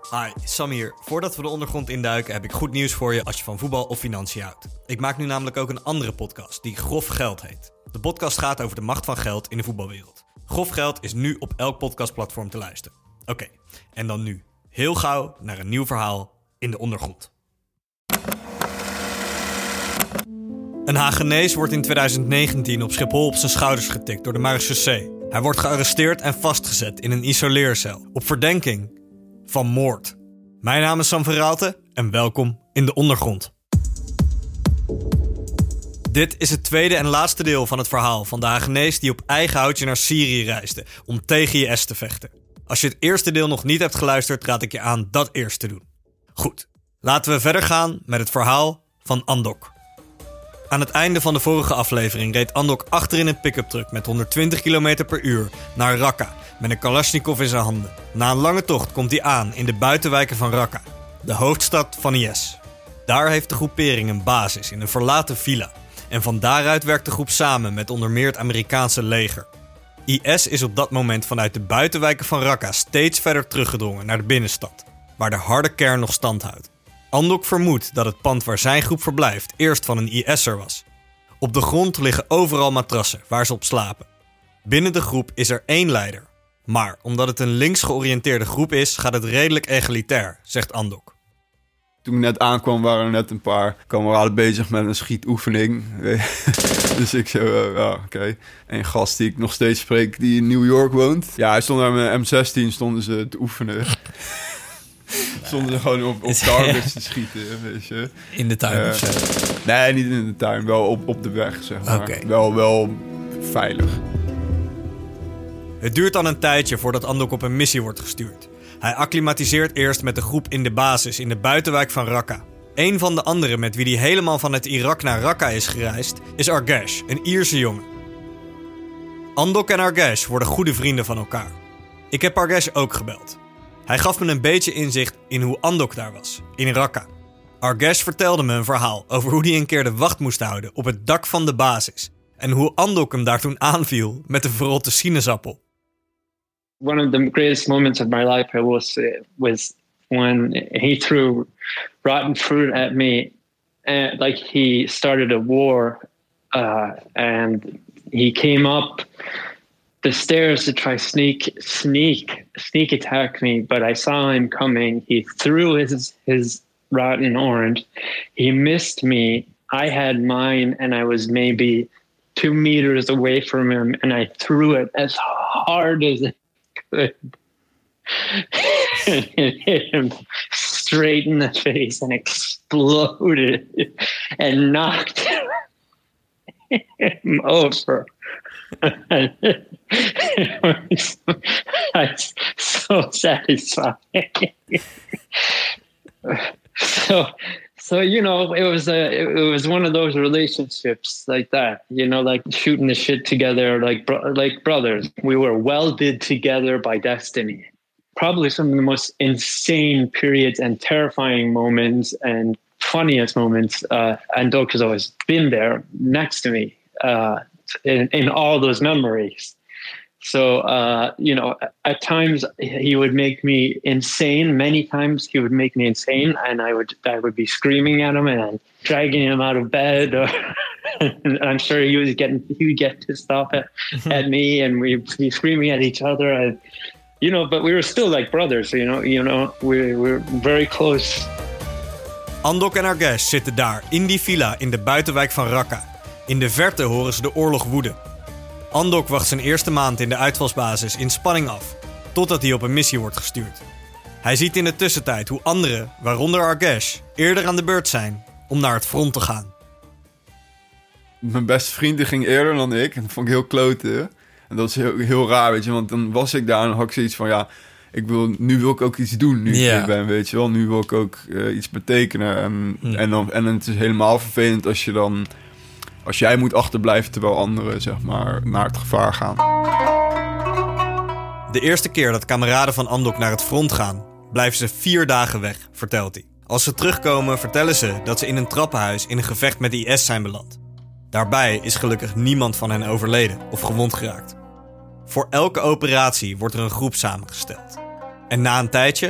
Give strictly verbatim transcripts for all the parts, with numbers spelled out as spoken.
Hi, Sam hier. Voordat we de ondergrond induiken heb ik goed nieuws voor je als je van voetbal of financiën houdt. Ik maak nu namelijk ook een andere podcast die Grof Geld heet. De podcast gaat over de macht van geld in de voetbalwereld. Grof Geld is nu op elk podcastplatform te luisteren. Oké, okay, en dan nu heel gauw naar een nieuw verhaal in de ondergrond. Een Hagenees wordt in twintig negentien op Schiphol op zijn schouders getikt door de marechaussee. Hij wordt gearresteerd en vastgezet in een isoleercel op verdenking van moord. Mijn naam is Sam van Raalte en welkom in de ondergrond. Dit is het tweede en laatste deel van het verhaal van de Hagenees die op eigen houtje naar Syrië reisde om tegen I S te vechten. Als je het eerste deel nog niet hebt geluisterd, raad ik je aan dat eerst te doen. Goed, laten we verder gaan met het verhaal van Andok. Aan het einde van de vorige aflevering reed Andok achter in een pick-up truck met honderdtwintig kilometer per uur naar Raqqa met een Kalashnikov in zijn handen. Na een lange tocht komt hij aan in de buitenwijken van Raqqa, de hoofdstad van I S. Daar heeft de groepering een basis in een verlaten villa en van daaruit werkt de groep samen met onder meer het Amerikaanse leger. I S is op dat moment vanuit de buitenwijken van Raqqa steeds verder teruggedrongen naar de binnenstad, waar de harde kern nog stand houdt. Andok vermoedt dat het pand waar zijn groep verblijft eerst van een I S'er was. Op de grond liggen overal matrassen waar ze op slapen. Binnen de groep is er één leider. Maar omdat het een links georiënteerde groep is, gaat het redelijk egalitair, zegt Andok. Toen ik net aankwam waren er net een paar kameraden bezig met een schietoefening. Dus ik zo, uh, ja, oké. Okay. Een gast die ik nog steeds spreek die in New York woont. Ja, hij stond daar met een M zestien stonden ze te oefenen. Stonden ze gewoon op, op targets te schieten, weet je. In de tuin uh, of zo? Nee, niet in de tuin. Wel op, op de weg, zeg maar. Okay. Wel, wel veilig. Het duurt dan een tijdje voordat Andok op een missie wordt gestuurd. Hij acclimatiseert eerst met de groep in de basis in de buitenwijk van Raqqa. Een van de anderen met wie hij helemaal vanuit Irak naar Raqqa is gereisd, is Argesh, een Ierse jongen. Andok en Argesh worden goede vrienden van elkaar. Ik heb Argesh ook gebeld. Hij gaf me een beetje inzicht in hoe Andok daar was, in Raqqa. Argesh vertelde me een verhaal over hoe hij een keer de wacht moest houden op het dak van de basis en hoe Andok hem daar toen aanviel met een verrotte sinaasappel. One of the greatest moments of my life was was when he threw rotten fruit at me, and like he started a war, uh, and he came up the stairs to try sneak sneak sneak attack me, but I saw him coming. He threw his his rotten orange. He missed me. I had mine, and I was maybe two meters away from him, and I threw it as hard as I could. And it hit him straight in the face and exploded and knocked him over. It was, that's so satisfying. so, so you know, it was a, it was one of those relationships like that. You know, like shooting the shit together, like bro- like brothers. We were welded together by destiny. Probably some of the most insane periods and terrifying moments and funniest moments. Uh, and Doug has always been there next to me. Uh, In, in all those memories. So, uh, you know, at times he would make me insane. Many times he would make me insane, and I would I would be screaming at him and dragging him out of bed. Or and I'm sure he was getting he would get pissed off at, at me, and we'd be screaming at each other. And you know, but we were still like brothers. You know, you know, we were very close. Andok en Argesh zitten daar in die villa in de buitenwijk van Raqqa. In de verte horen ze de oorlog woeden. Andok wacht zijn eerste maand in de uitvalsbasis in spanning af, totdat hij op een missie wordt gestuurd. Hij ziet in de tussentijd hoe anderen, waaronder Argesh, eerder aan de beurt zijn om naar het front te gaan. Mijn beste vriend ging eerder dan ik en dat vond ik heel klote. En dat is heel, heel raar, weet je, want dan was ik daar en had ik zoiets van, ja, ik wil, nu wil ik ook iets doen, nu yeah. ik hier ben, weet je wel. Nu wil ik ook uh, iets betekenen. En, mm. en, dan, en het is helemaal vervelend als je dan... Als jij moet achterblijven terwijl anderen, zeg maar, naar het gevaar gaan. De eerste keer dat kameraden van Andok naar het front gaan, blijven ze vier dagen weg, vertelt hij. Als ze terugkomen, vertellen ze dat ze in een trappenhuis in een gevecht met I S zijn beland. Daarbij is gelukkig niemand van hen overleden of gewond geraakt. Voor elke operatie wordt er een groep samengesteld. En na een tijdje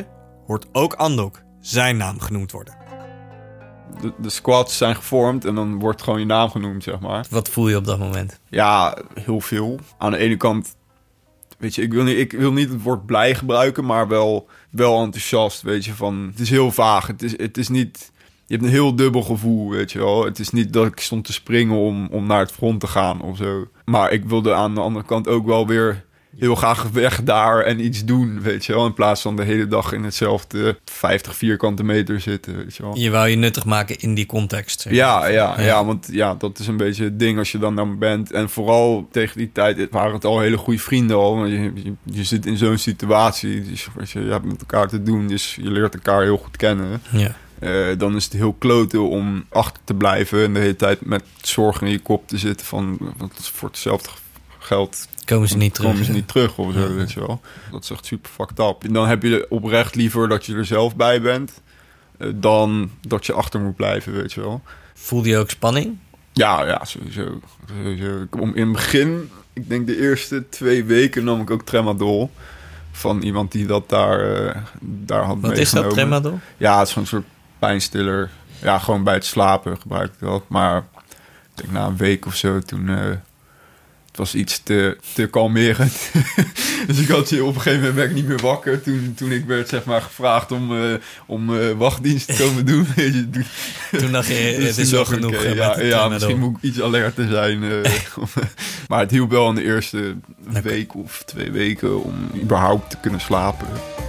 hoort ook Andok zijn naam genoemd worden. De, de squads zijn gevormd en dan wordt gewoon je naam genoemd, zeg maar. Wat voel je op dat moment? Ja, heel veel. Aan de ene kant, weet je, ik wil niet, ik wil niet het woord blij gebruiken, maar wel, wel enthousiast, weet je, van... Het is heel vaag, het is, het is niet... Je hebt een heel dubbel gevoel, weet je wel. Het is niet dat ik stond te springen om, om naar het front te gaan of zo. Maar ik wilde aan de andere kant ook wel weer heel graag weg daar en iets doen, weet je wel. In plaats van de hele dag in hetzelfde vijftig vierkante meter zitten, weet je wel. Je wou je nuttig maken in die context. Zeg. Ja, ja, ja, ja, want ja, dat is een beetje het ding als je dan dan bent. En vooral tegen die tijd waren het al hele goede vrienden al. Want je, je, je zit in zo'n situatie, dus weet je, je hebt met elkaar te doen, dus je leert elkaar heel goed kennen. Ja. Uh, dan is het heel kloten om achter te blijven en de hele tijd met zorgen in je kop te zitten van, want voor hetzelfde geld komen ze niet terug. Komen ze niet terug of zo, ja. Weet je wel. Dat is echt super fucked up. En dan heb je oprecht liever dat je er zelf bij bent uh, dan dat je achter moet blijven, weet je wel. Voelde je ook spanning? Ja, ja, sowieso. sowieso. Om in het begin, ik denk de eerste twee weken nam ik ook Tramadol van iemand die dat daar, uh, daar had Wat meegenomen. is dat, Tramadol? Ja, het is gewoon een soort pijnstiller. Ja, gewoon bij het slapen gebruik ik dat. Maar ik denk na een week of zo, toen... Uh, het was iets te, te kalmerend. Dus ik had je op een gegeven moment ben ik niet meer wakker. Toen, toen ik werd zeg maar gevraagd om, uh, om uh, wachtdienst te komen doen. Toen dacht je, dus het is wel genoeg. Okay, ja, ja misschien moet ik iets alerter zijn. Uh, maar het hielp wel in de eerste okay. week of twee weken om überhaupt te kunnen slapen.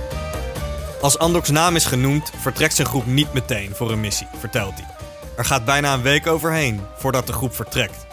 Als Andok's naam is genoemd, vertrekt zijn groep niet meteen voor een missie, vertelt hij. Er gaat bijna een week overheen voordat de groep vertrekt.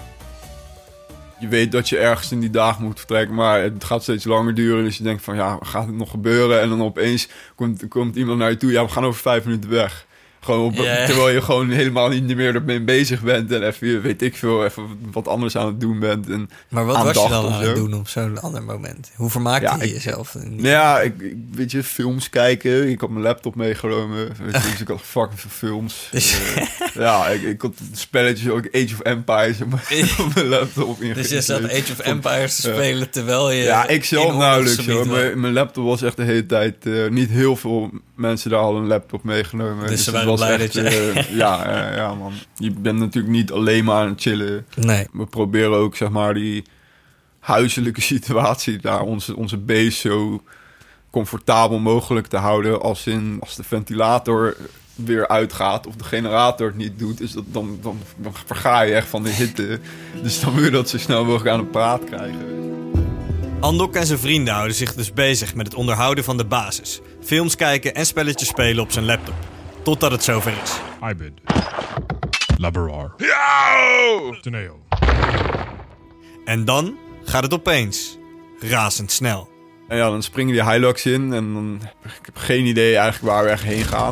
Je weet dat je ergens in die dagen moet vertrekken, maar het gaat steeds langer duren. Dus je denkt van, ja, gaat het nog gebeuren? En dan opeens komt, komt iemand naar je toe. Ja, we gaan over vijf minuten weg. Gewoon op, yeah. Terwijl je gewoon helemaal niet meer ermee bezig bent. En even, weet ik veel, even wat anders aan het doen bent. En maar wat was je dan aan het doen op zo'n ander moment? Hoe vermaakte ja, je ik, jezelf? Nou ja, ik, ik, weet je, films kijken. Ik had mijn laptop meegenomen. Weet je, dus ik had fucking veel films. Dus, uh, ja, ik, ik had spelletjes, ook Age of Empires op mijn, op mijn laptop. Dus je zat Age of Empires te spelen uh, terwijl je... Ja, ik zelf nauwelijks. Mijn, mijn laptop was echt de hele tijd... Uh, niet heel veel mensen daar hadden een laptop meegenomen. Dus, dus ze waren blij echt, dat je... Uh, ja, uh, ja, man. Je bent natuurlijk niet alleen maar aan het chillen. Nee. We proberen ook, zeg maar, die huiselijke situatie daar, onze, onze base zo comfortabel mogelijk te houden. Als in, als de ventilator weer uitgaat of de generator het niet doet, is dat dan, dan, dan verga je echt van de hitte. Dus dan wil je dat zo snel mogelijk aan de praat krijgen. Andok en zijn vrienden houden zich dus bezig met het onderhouden van de basis. Films kijken en spelletjes spelen op zijn laptop. Totdat het zover is. Ibid. Laborar. Teneo. En dan gaat het opeens razendsnel. En ja, dan springen die Hilux in en dan... Ik heb geen idee eigenlijk waar we echt heen gaan.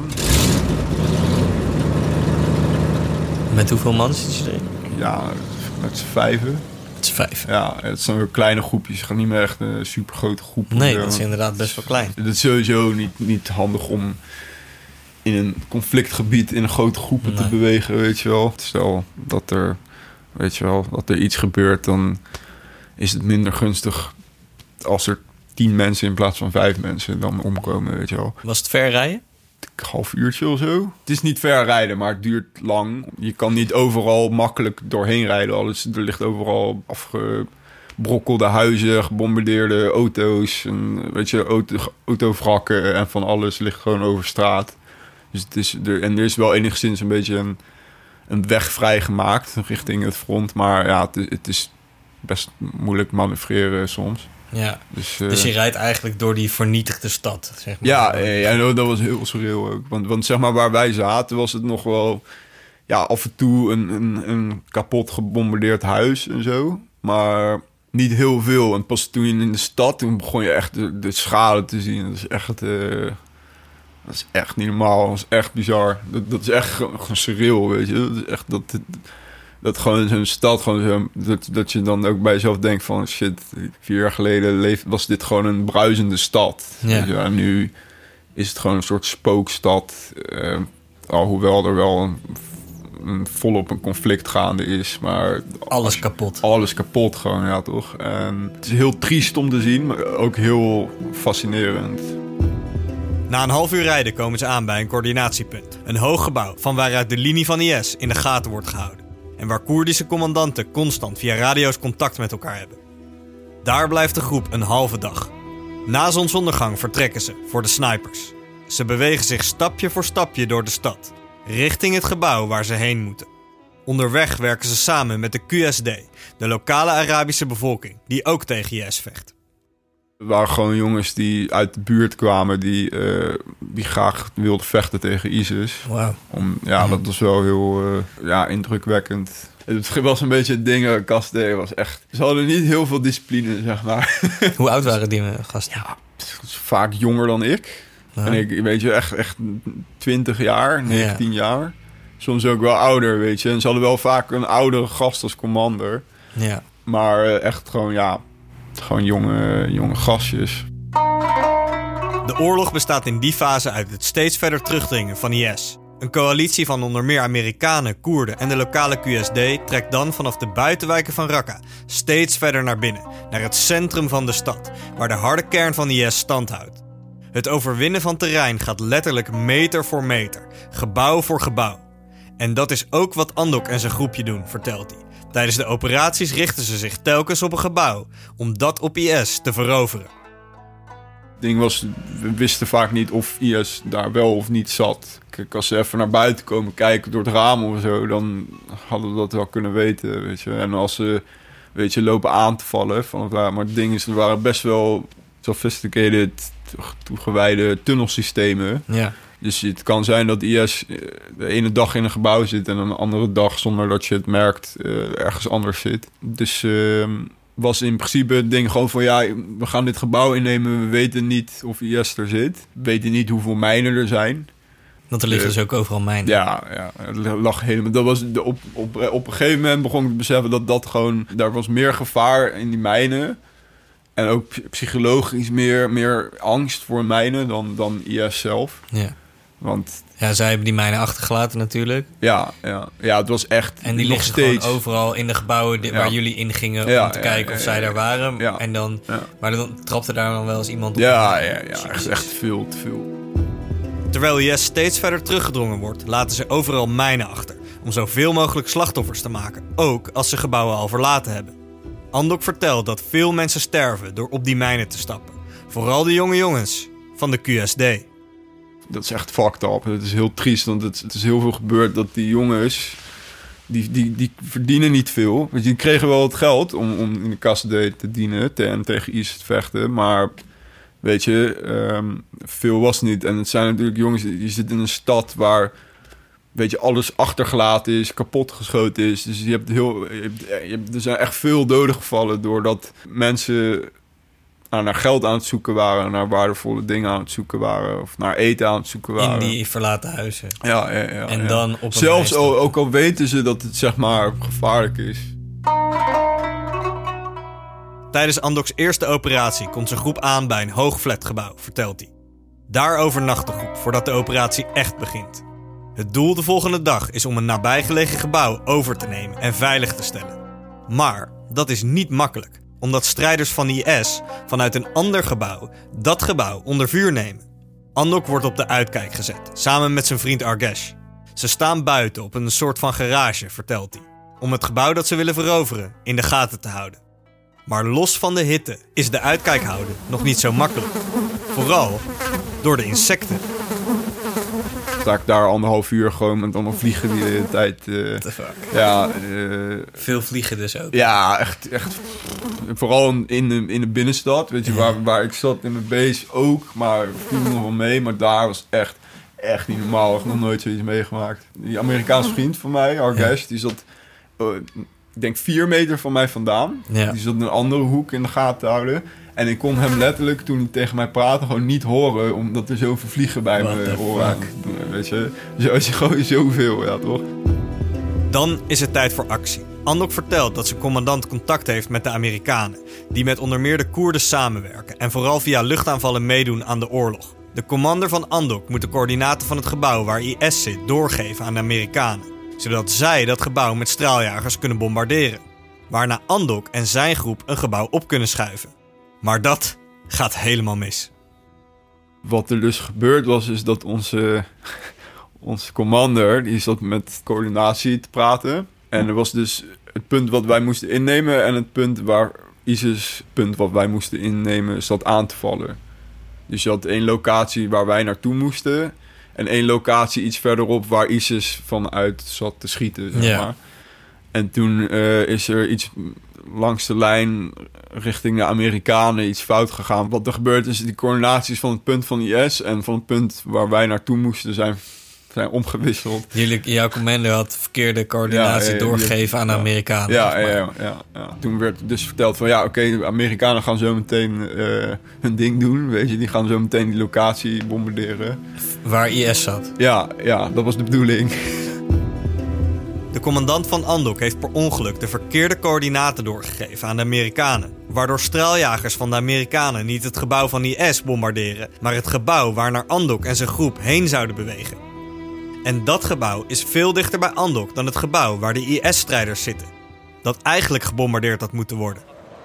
Met hoeveel man zit je erin? Ja, met z'n vijven. Met z'n vijf? Ja, het zijn weer kleine groepjes. Het gaat niet meer echt een super grote groep. Nee, dat is inderdaad best wel klein. Het is sowieso niet, niet handig om in een conflictgebied in een grote groepen nee. te bewegen, weet je wel. Stel dat er, weet je wel, dat er iets gebeurt, dan is het minder gunstig als er tien mensen in plaats van vijf mensen dan omkomen, weet je wel. Was het ver rijden? Een half uurtje of zo. Het is niet ver rijden, maar het duurt lang. Je kan niet overal makkelijk doorheen rijden. Alles, er ligt overal afgebrokkelde huizen, gebombardeerde auto's, en, weet je, auto, autovrakken en van alles ligt gewoon over straat. Dus het is er, en er is wel enigszins een beetje een, een weg vrijgemaakt richting het front. Maar ja, het, het is best moeilijk manoeuvreren soms. Ja, dus, uh, dus je rijdt eigenlijk door die vernietigde stad, zeg maar. Ja, ja, dat was heel surreal ook. Want, want zeg maar, waar wij zaten was het nog wel... Ja, af en toe een, een, een kapot gebombardeerd huis en zo. Maar niet heel veel. En pas toen je in de stad, toen begon je echt de, de schade te zien. Dat is echt... Uh, dat is echt niet normaal. Dat is echt bizar. Dat, dat is echt gewoon surreal, weet je. Dat is echt... Dat, dat, Dat gewoon zo'n stad, gewoon zo, dat, dat je dan ook bij jezelf denkt van... shit, vier jaar geleden leef, was dit gewoon een bruisende stad. Ja. Ja, en nu is het gewoon een soort spookstad. Uh, alhoewel er wel een, een volop een conflict gaande is. Maar alles je, kapot. Alles kapot gewoon, ja toch. En het is heel triest om te zien, maar ook heel fascinerend. Na een half uur rijden komen ze aan bij een coördinatiepunt. Een hoog gebouw van waaruit de linie van I S in de gaten wordt gehouden. En waar Koerdische commandanten constant via radio's contact met elkaar hebben. Daar blijft de groep een halve dag. Na zonsondergang vertrekken ze voor de snipers. Ze bewegen zich stapje voor stapje door de stad, richting het gebouw waar ze heen moeten. Onderweg werken ze samen met de Q S D, de lokale Arabische bevolking, die ook tegen I S vecht. Het waren gewoon jongens die uit de buurt kwamen, die, uh, die graag wilden vechten tegen ISIS. Wauw. Om, ja, dat was wel heel uh, ja, indrukwekkend. Het was een beetje het ding, K S D was echt... Ze hadden niet heel veel discipline, zeg maar. Hoe oud waren die gasten? Ja, vaak jonger dan ik. Ja. En ik, weet je, echt, echt twintig jaar, negentien ja. jaar. Soms ook wel ouder, weet je. En ze hadden wel vaak een oudere gast als commander. Ja. Maar uh, echt gewoon, ja... Gewoon jonge, jonge gastjes. De oorlog bestaat in die fase uit het steeds verder terugdringen van I S. Een coalitie van onder meer Amerikanen, Koerden en de lokale Q S D trekt dan vanaf de buitenwijken van Raqqa steeds verder naar binnen, naar het centrum van de stad, waar de harde kern van I S stand houdt. Het overwinnen van terrein gaat letterlijk meter voor meter, gebouw voor gebouw. En dat is ook wat Andok en zijn groepje doen, vertelt hij. Tijdens de operaties richten ze zich telkens op een gebouw, om dat op I S te veroveren. Het ding was, we wisten vaak niet of I S daar wel of niet zat. Kijk, als ze even naar buiten komen kijken door het raam of zo, dan hadden we dat wel kunnen weten, weet je. En als ze, weet je, lopen aan te vallen, van, maar het ding is, er waren best wel sophisticated, toegewijde tunnelsystemen. Ja. Dus het kan zijn dat I S de ene dag in een gebouw zit en een andere dag, zonder dat je het merkt, uh, ergens anders zit. Dus uh, was in principe het ding gewoon van, ja, we gaan dit gebouw innemen, we weten niet of I S er zit. We weten niet hoeveel mijnen er zijn. Want er liggen uh, dus ook overal mijnen. Ja, ja, het lag helemaal. Dat was de, op, op, op een gegeven moment begon ik te beseffen dat dat gewoon, daar was meer gevaar in die mijnen. En ook psychologisch meer, meer angst voor mijnen dan, dan I S zelf. Ja. Want ja, zij hebben die mijnen achtergelaten natuurlijk. Ja, ja, ja, het was echt. En die nog liggen steeds gewoon overal in de gebouwen die, ja. waar jullie in gingen ja, om te ja, kijken ja, of ja, zij ja, daar waren. Ja. En dan, ja. Maar dan trapte daar dan wel eens iemand op. Ja, ja, ja, echt, echt veel te veel. Terwijl I S steeds verder teruggedrongen wordt, laten ze overal mijnen achter, om zoveel mogelijk slachtoffers te maken, ook als ze gebouwen al verlaten hebben. Andok vertelt dat veel mensen sterven door op die mijnen te stappen. Vooral de jonge jongens van de Q S D. Dat is echt fucked up. Het is heel triest, want het, het is heel veel gebeurd dat die jongens, die, die, die verdienen niet veel. Want die kregen wel het geld om, om in de K S D te dienen te, en tegen I S te vechten. Maar weet je, um, veel was niet. En het zijn natuurlijk jongens, die zitten in een stad waar, weet je, alles achtergelaten is, kapot geschoten is. Dus je hebt heel, je hebt, je hebt, er zijn echt veel doden gevallen doordat mensen naar geld aan het zoeken waren, naar waardevolle dingen aan het zoeken waren, of naar eten aan het zoeken waren. In die verlaten huizen. Ja, ja, ja. En ja. dan op een Zelfs al, ook al weten ze dat het, zeg maar, gevaarlijk is. Tijdens Andok's eerste operatie komt zijn groep aan bij een hoog flatgebouw, vertelt hij. Daar overnacht de groep voordat de operatie echt begint. Het doel de volgende dag is om een nabijgelegen gebouw over te nemen en veilig te stellen. Maar dat is niet makkelijk, omdat strijders van I S vanuit een ander gebouw dat gebouw onder vuur nemen. Andok wordt op de uitkijk gezet, samen met zijn vriend Argesh. Ze staan buiten op een soort van garage, vertelt hij, om het gebouw dat ze willen veroveren in de gaten te houden. Maar los van de hitte is de uitkijk houden nog niet zo makkelijk. Vooral door de insecten. Sta ik daar anderhalf uur gewoon met allemaal vliegen die de hele tijd. Uh, What the fuck? Ja, uh, veel vliegen dus ook. Ja, echt, echt. Vooral in de, in de binnenstad, weet je, ja. waar, waar ik zat in mijn base ook, maar viel nog wel mee. Maar daar was echt, echt niet normaal. Ik heb nog nooit zoiets meegemaakt. Die Amerikaanse vriend van mij, Argesh, ja. die zat, uh, ik denk vier meter van mij vandaan. Ja. Die zat in een andere hoek in de gaten te houden. En ik kon hem letterlijk, toen hij tegen mij praatte, gewoon niet horen, omdat er zoveel vliegen bij What me horen. Weet je, zo is gewoon zoveel, ja toch? Dan is het tijd voor actie. Andok vertelt dat zijn commandant contact heeft met de Amerikanen, die met onder meer de Koerden samenwerken en vooral via luchtaanvallen meedoen aan de oorlog. De commander van Andok moet de coördinaten van het gebouw waar I S zit doorgeven aan de Amerikanen, zodat zij dat gebouw met straaljagers kunnen bombarderen. Waarna Andok en zijn groep een gebouw op kunnen schuiven. Maar dat gaat helemaal mis. wat er dus gebeurd was, is dat onze, onze commander, die zat met coördinatie te praten. En er was dus het punt wat wij moesten innemen en het punt waar ISIS, punt wat wij moesten innemen, zat aan te vallen. Dus je had één locatie waar wij naartoe moesten en één locatie iets verderop waar ISIS vanuit zat te schieten, zeg Ja. maar. En toen uh, is er iets langs de lijn richting de Amerikanen iets fout gegaan. Wat er gebeurt is, die coördinaties van het punt van I S en van het punt waar wij naartoe moesten zijn, zijn omgewisseld. Jullie, jouw commando had verkeerde coördinatie Ja, ja, ja, doorgegeven aan de ja. Amerikanen. Ja, zeg maar. ja, ja, ja. Toen werd dus verteld van ja, oké, okay, de Amerikanen gaan zo meteen uh, hun ding doen. Weet je, die gaan zo meteen die locatie bombarderen. Waar I S zat. Ja, ja, dat was de bedoeling. De commandant van Andok heeft per ongeluk de verkeerde coördinaten doorgegeven aan de Amerikanen. Waardoor straaljagers van de Amerikanen niet het gebouw van I S bombarderen, maar het gebouw waar naar Andok en zijn groep heen zouden bewegen. En dat gebouw is veel dichter bij Andok dan het gebouw waar de I S-strijders zitten. Dat eigenlijk gebombardeerd had moeten worden.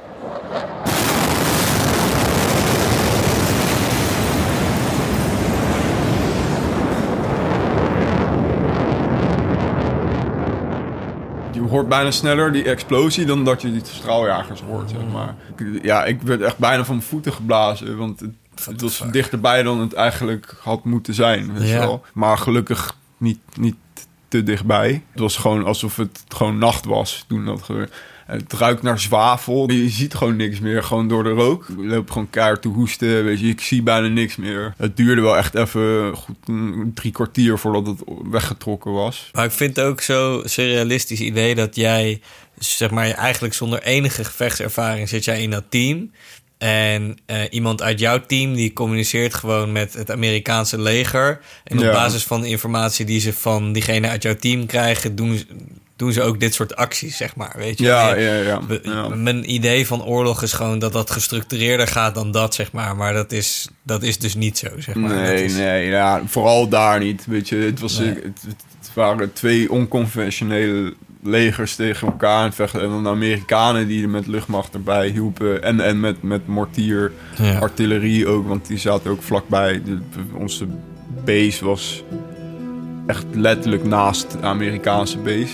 Je hoort bijna sneller die explosie dan dat je die straaljagers hoort, zeg maar. Ja, ik werd echt bijna van mijn voeten geblazen, want het, het was dichterbij dan het eigenlijk had moeten zijn. Weet je Ja. wel. Maar gelukkig niet, niet te dichtbij. Het was gewoon alsof het gewoon nacht was toen dat gebeurde. Het ruikt naar zwavel. Je ziet gewoon niks meer, gewoon door de rook. Je loopt gewoon keihard te hoesten, weet je. Ik zie bijna niks meer. Het duurde wel echt even goed een drie kwartier voordat het weggetrokken was. Maar ik vind het ook zo surrealistisch idee dat jij, zeg maar, eigenlijk zonder enige gevechtservaring zit jij in dat team. En uh, iemand uit jouw team die communiceert gewoon met het Amerikaanse leger. En op Ja. basis van de informatie die ze van diegene uit jouw team krijgen, doen ze, doen ze ook dit soort acties, zeg maar. Weet je? Ja, En ja, ja. we- ja. Mijn idee van oorlog is gewoon dat dat gestructureerder gaat dan dat, zeg maar. Maar dat is, dat is dus niet zo, zeg maar. Dat Nee, is, nee, ja, vooral daar niet. Weet je, het, was, Nee. het, het, het waren twee onconventionele legers tegen elkaar aan het vechten. En dan de Amerikanen die er met luchtmacht erbij hielpen. En, en met, met mortier, Ja. artillerie ook, want die zaten ook vlakbij. De, onze base was echt letterlijk naast de Amerikaanse base.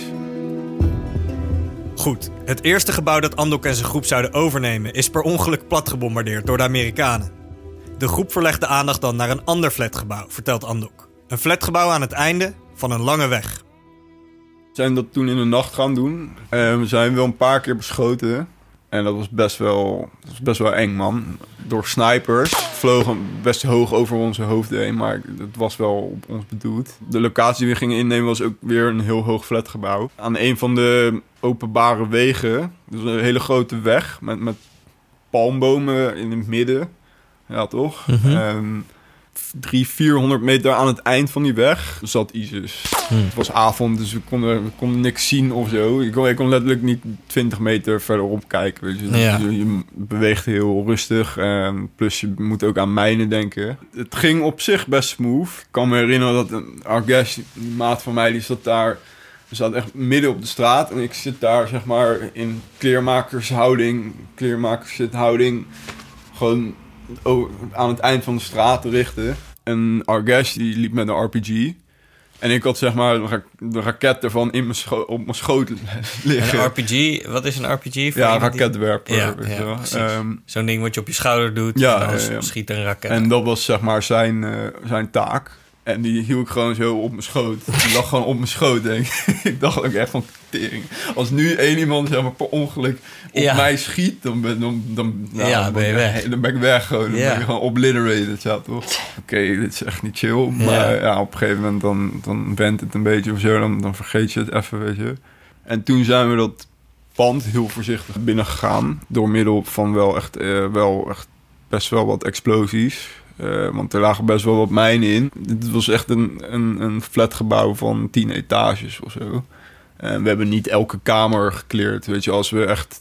Goed, het eerste gebouw dat Andok en zijn groep zouden overnemen is per ongeluk platgebombardeerd door de Amerikanen. De groep verlegt de aandacht dan naar een ander flatgebouw, vertelt Andok. Een flatgebouw aan het einde van een lange weg. We zijn dat toen in de nacht gaan doen. En we zijn wel een paar keer beschoten. En dat was best wel, dat was best wel eng, man. Door snipers. Vlogen best hoog over onze hoofden heen, maar het was wel op ons bedoeld. De locatie die we gingen innemen was ook weer een heel hoog flatgebouw. Aan een van de openbare wegen, dus een hele grote weg met, met palmbomen in het midden. Ja, toch? Mhm. En drie, vierhonderd meter aan het eind van die weg zat ISIS. Hmm. Het was avond, dus we konden, we konden niks zien of zo. Ik kon, ik kon letterlijk niet twintig meter verderop kijken. Weet je. Dus Ja. je, je beweegt heel rustig. En plus je moet ook aan mijnen denken. Het ging op zich best smooth. Ik kan me herinneren dat een Argesh, die maat van mij, die zat daar. We zaten echt midden op de straat. En ik zit daar, zeg maar, in kleermakershouding. Kleermakershouding. Gewoon o- aan het eind van de straat te richten. En Argesh, die liep met een R P G. En ik had, zeg maar, de, ra- de raket ervan in mijn scho- op mijn schoot liggen. Een R P G, wat is een R P G? Voor Ja, iemand die- raketwerper. Ja, weet je ja, wel. precies. Ehm, Zo'n ding wat je op je schouder doet. Ja, en dan ja, ja. schiet er een raket. en dat was, zeg maar, zijn, eh, zijn taak. En die hield ik gewoon zo op mijn schoot. Die lag gewoon op mijn schoot, denk ik. Ik dacht ook echt van tering. Als nu één iemand, zeg maar, per ongeluk op Ja. mij schiet, dan ben, dan, dan, nou, Ja, dan ben je weg. Dan ben ik weg gewoon. Dan Ja. ben ik gewoon obliterated, ja, toch? Oké, dit is echt niet chill. Maar Ja. ja, op een gegeven moment dan, dan went het een beetje of zo. Dan, dan vergeet je het even, weet je. En toen zijn we dat pand heel voorzichtig binnengegaan. Door middel van wel echt, eh, wel echt best wel wat explosies. Uh, want er lagen best wel wat mijnen in. Dit was echt een, een, een flatgebouw van tien etages of zo. En we hebben niet elke kamer gecleared. Weet je, als we echt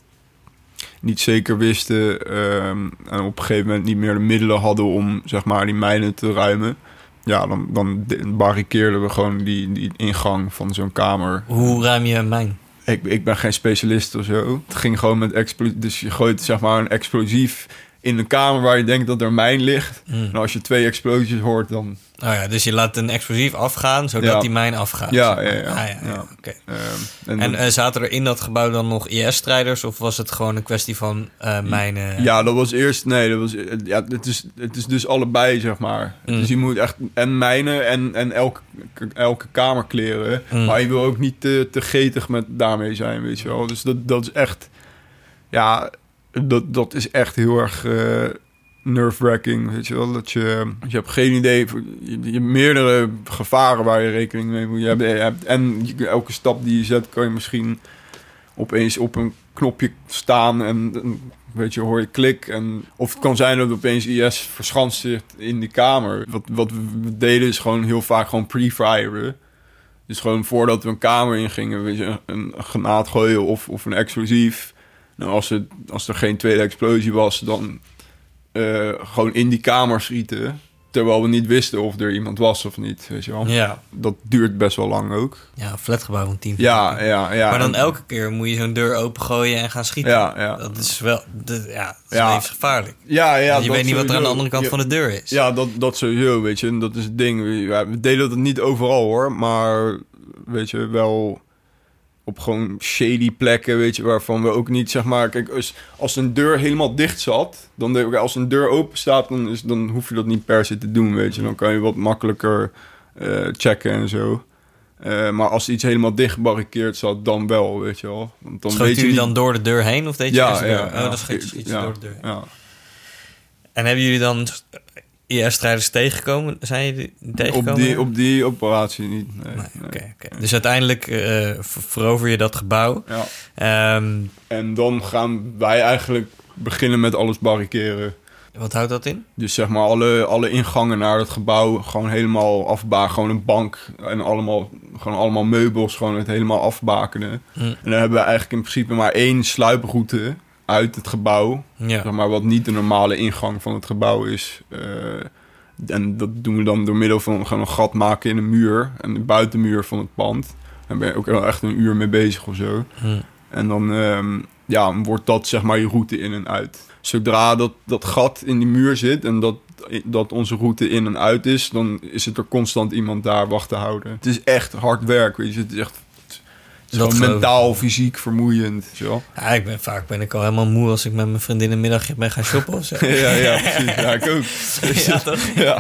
niet zeker wisten... Um, en op een gegeven moment niet meer de middelen hadden om, zeg maar, die mijnen te ruimen... ja, dan, dan barricadeerden we gewoon die, die ingang van zo'n kamer. Hoe ruim je een mijn? Ik, ik ben geen specialist of zo. Het ging gewoon met explosief. Dus je gooit, zeg maar, een explosief in een kamer waar je denkt dat er mijn ligt. Mm. En als je twee explosies hoort, dan... Oh ja, dus je laat een explosief afgaan, zodat Ja. die mijn afgaat. Ja, ja, ja. Ah, ja, ja, Ja. oké. Uh, en En dat- uh, zaten er in dat gebouw dan nog I S-strijders? Of was het gewoon een kwestie van uh, mijnen? Ja, dat was eerst... Nee, dat was... Ja, het is, het is dus allebei, zeg maar. Mm. Dus je moet echt en mijnen en, en elke, elke kamer kleren. Mm. Maar je wil ook niet te, te getig met daarmee zijn, weet je wel. Dus dat, dat is echt... Ja, dat, dat is echt heel erg... Uh, nerve-wracking, weet je wel. Dat je, je hebt geen idee... Je, je hebt meerdere gevaren waar je rekening mee moet. Je hebt, je hebt, en je, elke stap die je zet, kan je misschien opeens op een knopje staan en, en weet je, hoor je klik. En, of het kan zijn dat opeens I S verschanst zit in die kamer. Wat, wat we deden is gewoon heel vaak gewoon pre-firen. Dus gewoon voordat we een kamer ingingen, weet je, een, een granaat gooien of, of een explosief. Nou, als, het, als er geen tweede explosie was, dan uh, gewoon in die kamer schieten. Terwijl we niet wisten of er iemand was of niet, weet je wel. Ja, Dat duurt best wel lang ook. ja een flatgebouw van tien. Ja, ja, ja. Maar dan En- elke keer moet je zo'n deur opengooien en gaan schieten. Ja, ja. Dat is wel... De, ja, dat is Ja. levensgevaarlijk. Ja, ja. Want je dat weet niet wat er aan de sowieso. andere kant Ja, van de deur is. Ja, dat, dat sowieso, weet je. En dat is het ding. We, ja, we deden dat niet overal, hoor. Maar, weet je, wel op gewoon shady plekken, weet je, waarvan we ook niet, zeg maar... Kijk, als, als een deur helemaal dicht zat, dan denk ik, als een deur open staat, dan, is, dan hoef je dat niet per se te doen, weet je. Dan kan je wat makkelijker uh, checken en zo. Uh, maar als iets helemaal dicht gebarricadeerd zat, dan wel, weet je wel. Want dan Schoot weet je jullie niet... dan door de deur heen? Of deed je Ja, eerst de ja, deur? ja. Oh, dat schiet je ja, door de deur heen. ja. En hebben jullie dan I S-strijders tegengekomen? Zijn jullie tegengekomen? Op die, op die operatie niet, nee. Nee, nee. oké, oké. Dus uiteindelijk uh, ver- verover je dat gebouw. Ja. Um, En dan gaan wij eigenlijk beginnen met alles barriceren. wat houdt dat in? Dus zeg maar alle, alle ingangen naar het gebouw gewoon helemaal afbaken. Gewoon een bank en allemaal, gewoon allemaal meubels, gewoon het helemaal afbakenen. Hm. En dan hebben we eigenlijk in principe maar één sluiproute uit het gebouw. Ja. Zeg maar, wat niet de normale ingang van het gebouw is. Uh, en dat doen we dan door middel van gewoon een gat maken in een muur. En de buitenmuur van het pand. Daar ben je ook wel echt een uur mee bezig of zo. Hm. En dan um, ja, wordt dat zeg maar je route in en uit. Zodra dat, dat gat in die muur zit en dat, dat onze route in en uit is, dan is het er constant iemand daar wacht te houden. Het is echt hard werk, weet je. Het is echt het is Dat gewoon geloof ik. mentaal, fysiek vermoeiend. Zo. Ja, ik ben, vaak ben ik al helemaal moe als ik met mijn vriendin een middagje ben gaan shoppen of zo. ja, ja, precies. Ja, ik ook. Ja, toch? Ja.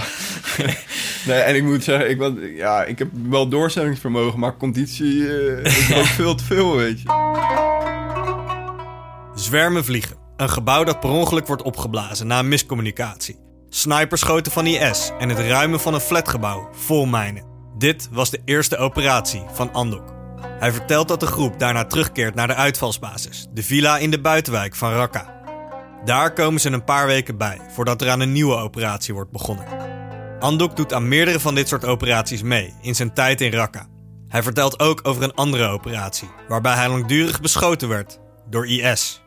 Nee, en ik moet zeggen, ik, ben, ja, ik heb wel doorzettingsvermogen, maar conditie uh, is ook veel te veel, weet je. Zwermen vliegen. Een gebouw dat per ongeluk wordt opgeblazen na een miscommunicatie. Sniperschoten van I S en het ruimen van een flatgebouw vol mijnen. Dit was de eerste operatie van Andok. Hij vertelt dat de groep daarna terugkeert naar de uitvalsbasis, de villa in de buitenwijk van Raqqa. Daar komen ze een paar weken bij, voordat er aan een nieuwe operatie wordt begonnen. Andok doet aan meerdere van dit soort operaties mee, in zijn tijd in Raqqa. Hij vertelt ook over een andere operatie, waarbij hij langdurig beschoten werd door I S.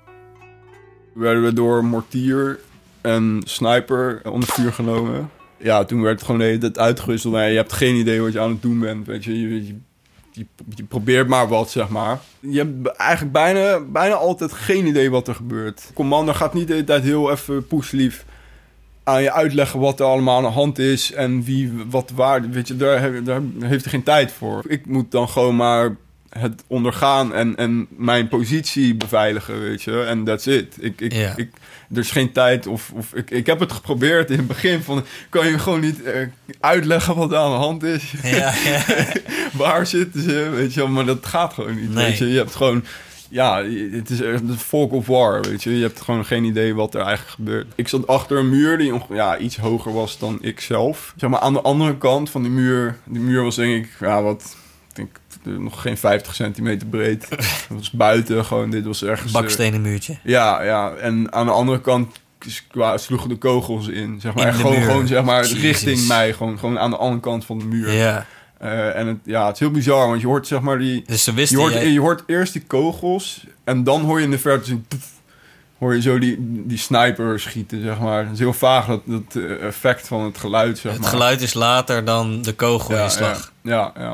Werden we door mortier en sniper onder vuur genomen. Ja, toen werd het gewoon de hele tijd uitgewisseld. En je hebt geen idee wat je aan het doen bent, weet je. Je, je, je, je probeert maar wat, zeg maar. Je hebt eigenlijk bijna, bijna altijd geen idee wat er gebeurt. De commander gaat niet de hele tijd heel even poeslief aan je uitleggen wat er allemaal aan de hand is en wie wat waar. Weet je, daar, heb- daar heeft hij geen tijd voor. Ik moet dan gewoon maar het ondergaan en, en mijn positie beveiligen, weet je. En that's it. Ik, ik, Ja. ik, er is geen tijd of, of ik, ik heb het geprobeerd in het begin van, kan je gewoon niet uh, uitleggen wat er aan de hand is? Ja, ja. Waar zitten ze? Weet je wel, maar dat gaat gewoon niet. Nee. Weet je, je hebt gewoon, ja, het is echt een folk of war, weet je. Je hebt gewoon geen idee wat er eigenlijk gebeurt. Ik zat achter een muur die onge- ja, iets hoger was dan ik zelf. Zeg maar aan de andere kant van die muur, die muur was denk ik, ja, wat, ik denk nog geen vijftig centimeter breed. Dat was buiten gewoon, dit was ergens... eh, Bakstenen muurtje. ja, ja, en aan de andere kant kwa- sloegen de kogels in, zeg maar. In En de gewoon, muur. gewoon, zeg maar, Jezus. richting mij. Gewoon, gewoon aan de andere kant van de muur. Ja. Uh, en het, ja, het is heel bizar, want je hoort, zeg maar, die... Dus ze Je wisten... hoort, jij- je hoort eerst die kogels en dan hoor je in de verte zo... pff, hoor je zo die, die sniper schieten, zeg maar. Het is heel vaag, dat, dat uh, effect van het geluid, zeg het maar. geluid is later dan de kogelinslag. Ja, ja, ja,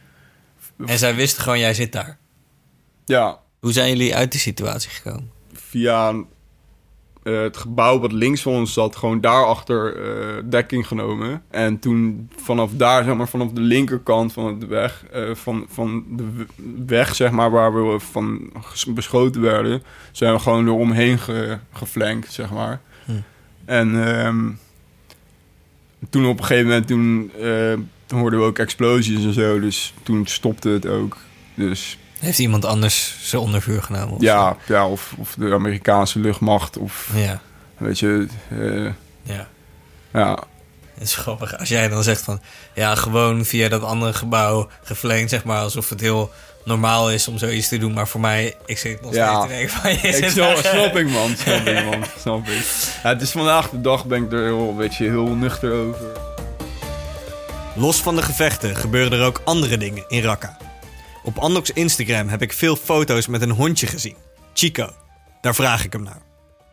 ja. En zij wisten gewoon, jij zit daar. Ja, Hoe zijn jullie uit die situatie gekomen? via uh, het gebouw wat links van ons zat, gewoon daarachter uh, dekking genomen. En toen vanaf daar, zeg maar, vanaf de linkerkant van de weg, uh, van, van de weg, zeg maar, waar we van beschoten werden, zijn we gewoon eromheen ge, geflankt, zeg maar. Hm. En um, toen op een gegeven moment, toen, uh, toen hoorden we ook explosies en zo, dus toen stopte het ook. Dus... Heeft iemand anders ze onder vuur genomen? Of ja, ja of, of de Amerikaanse luchtmacht. Of, ja. Weet je... Uh, ja. Ja. Het is grappig. Als jij dan zegt van... Ja, gewoon via dat andere gebouw geflankt, zeg maar. Alsof het heel normaal is om zoiets te doen. Maar voor mij, ik zit nog steeds ja. te denken van... Je ik snap, snap ik, man. Snap ik, man. Snap ik. Ja, het is vandaag de dag, ben ik er heel, weet je, heel nuchter over. Los van de gevechten gebeuren er ook andere dingen in Raqqa. Op Andok's Instagram heb ik veel foto's met een hondje gezien. Chico. Daar vraag ik hem naar.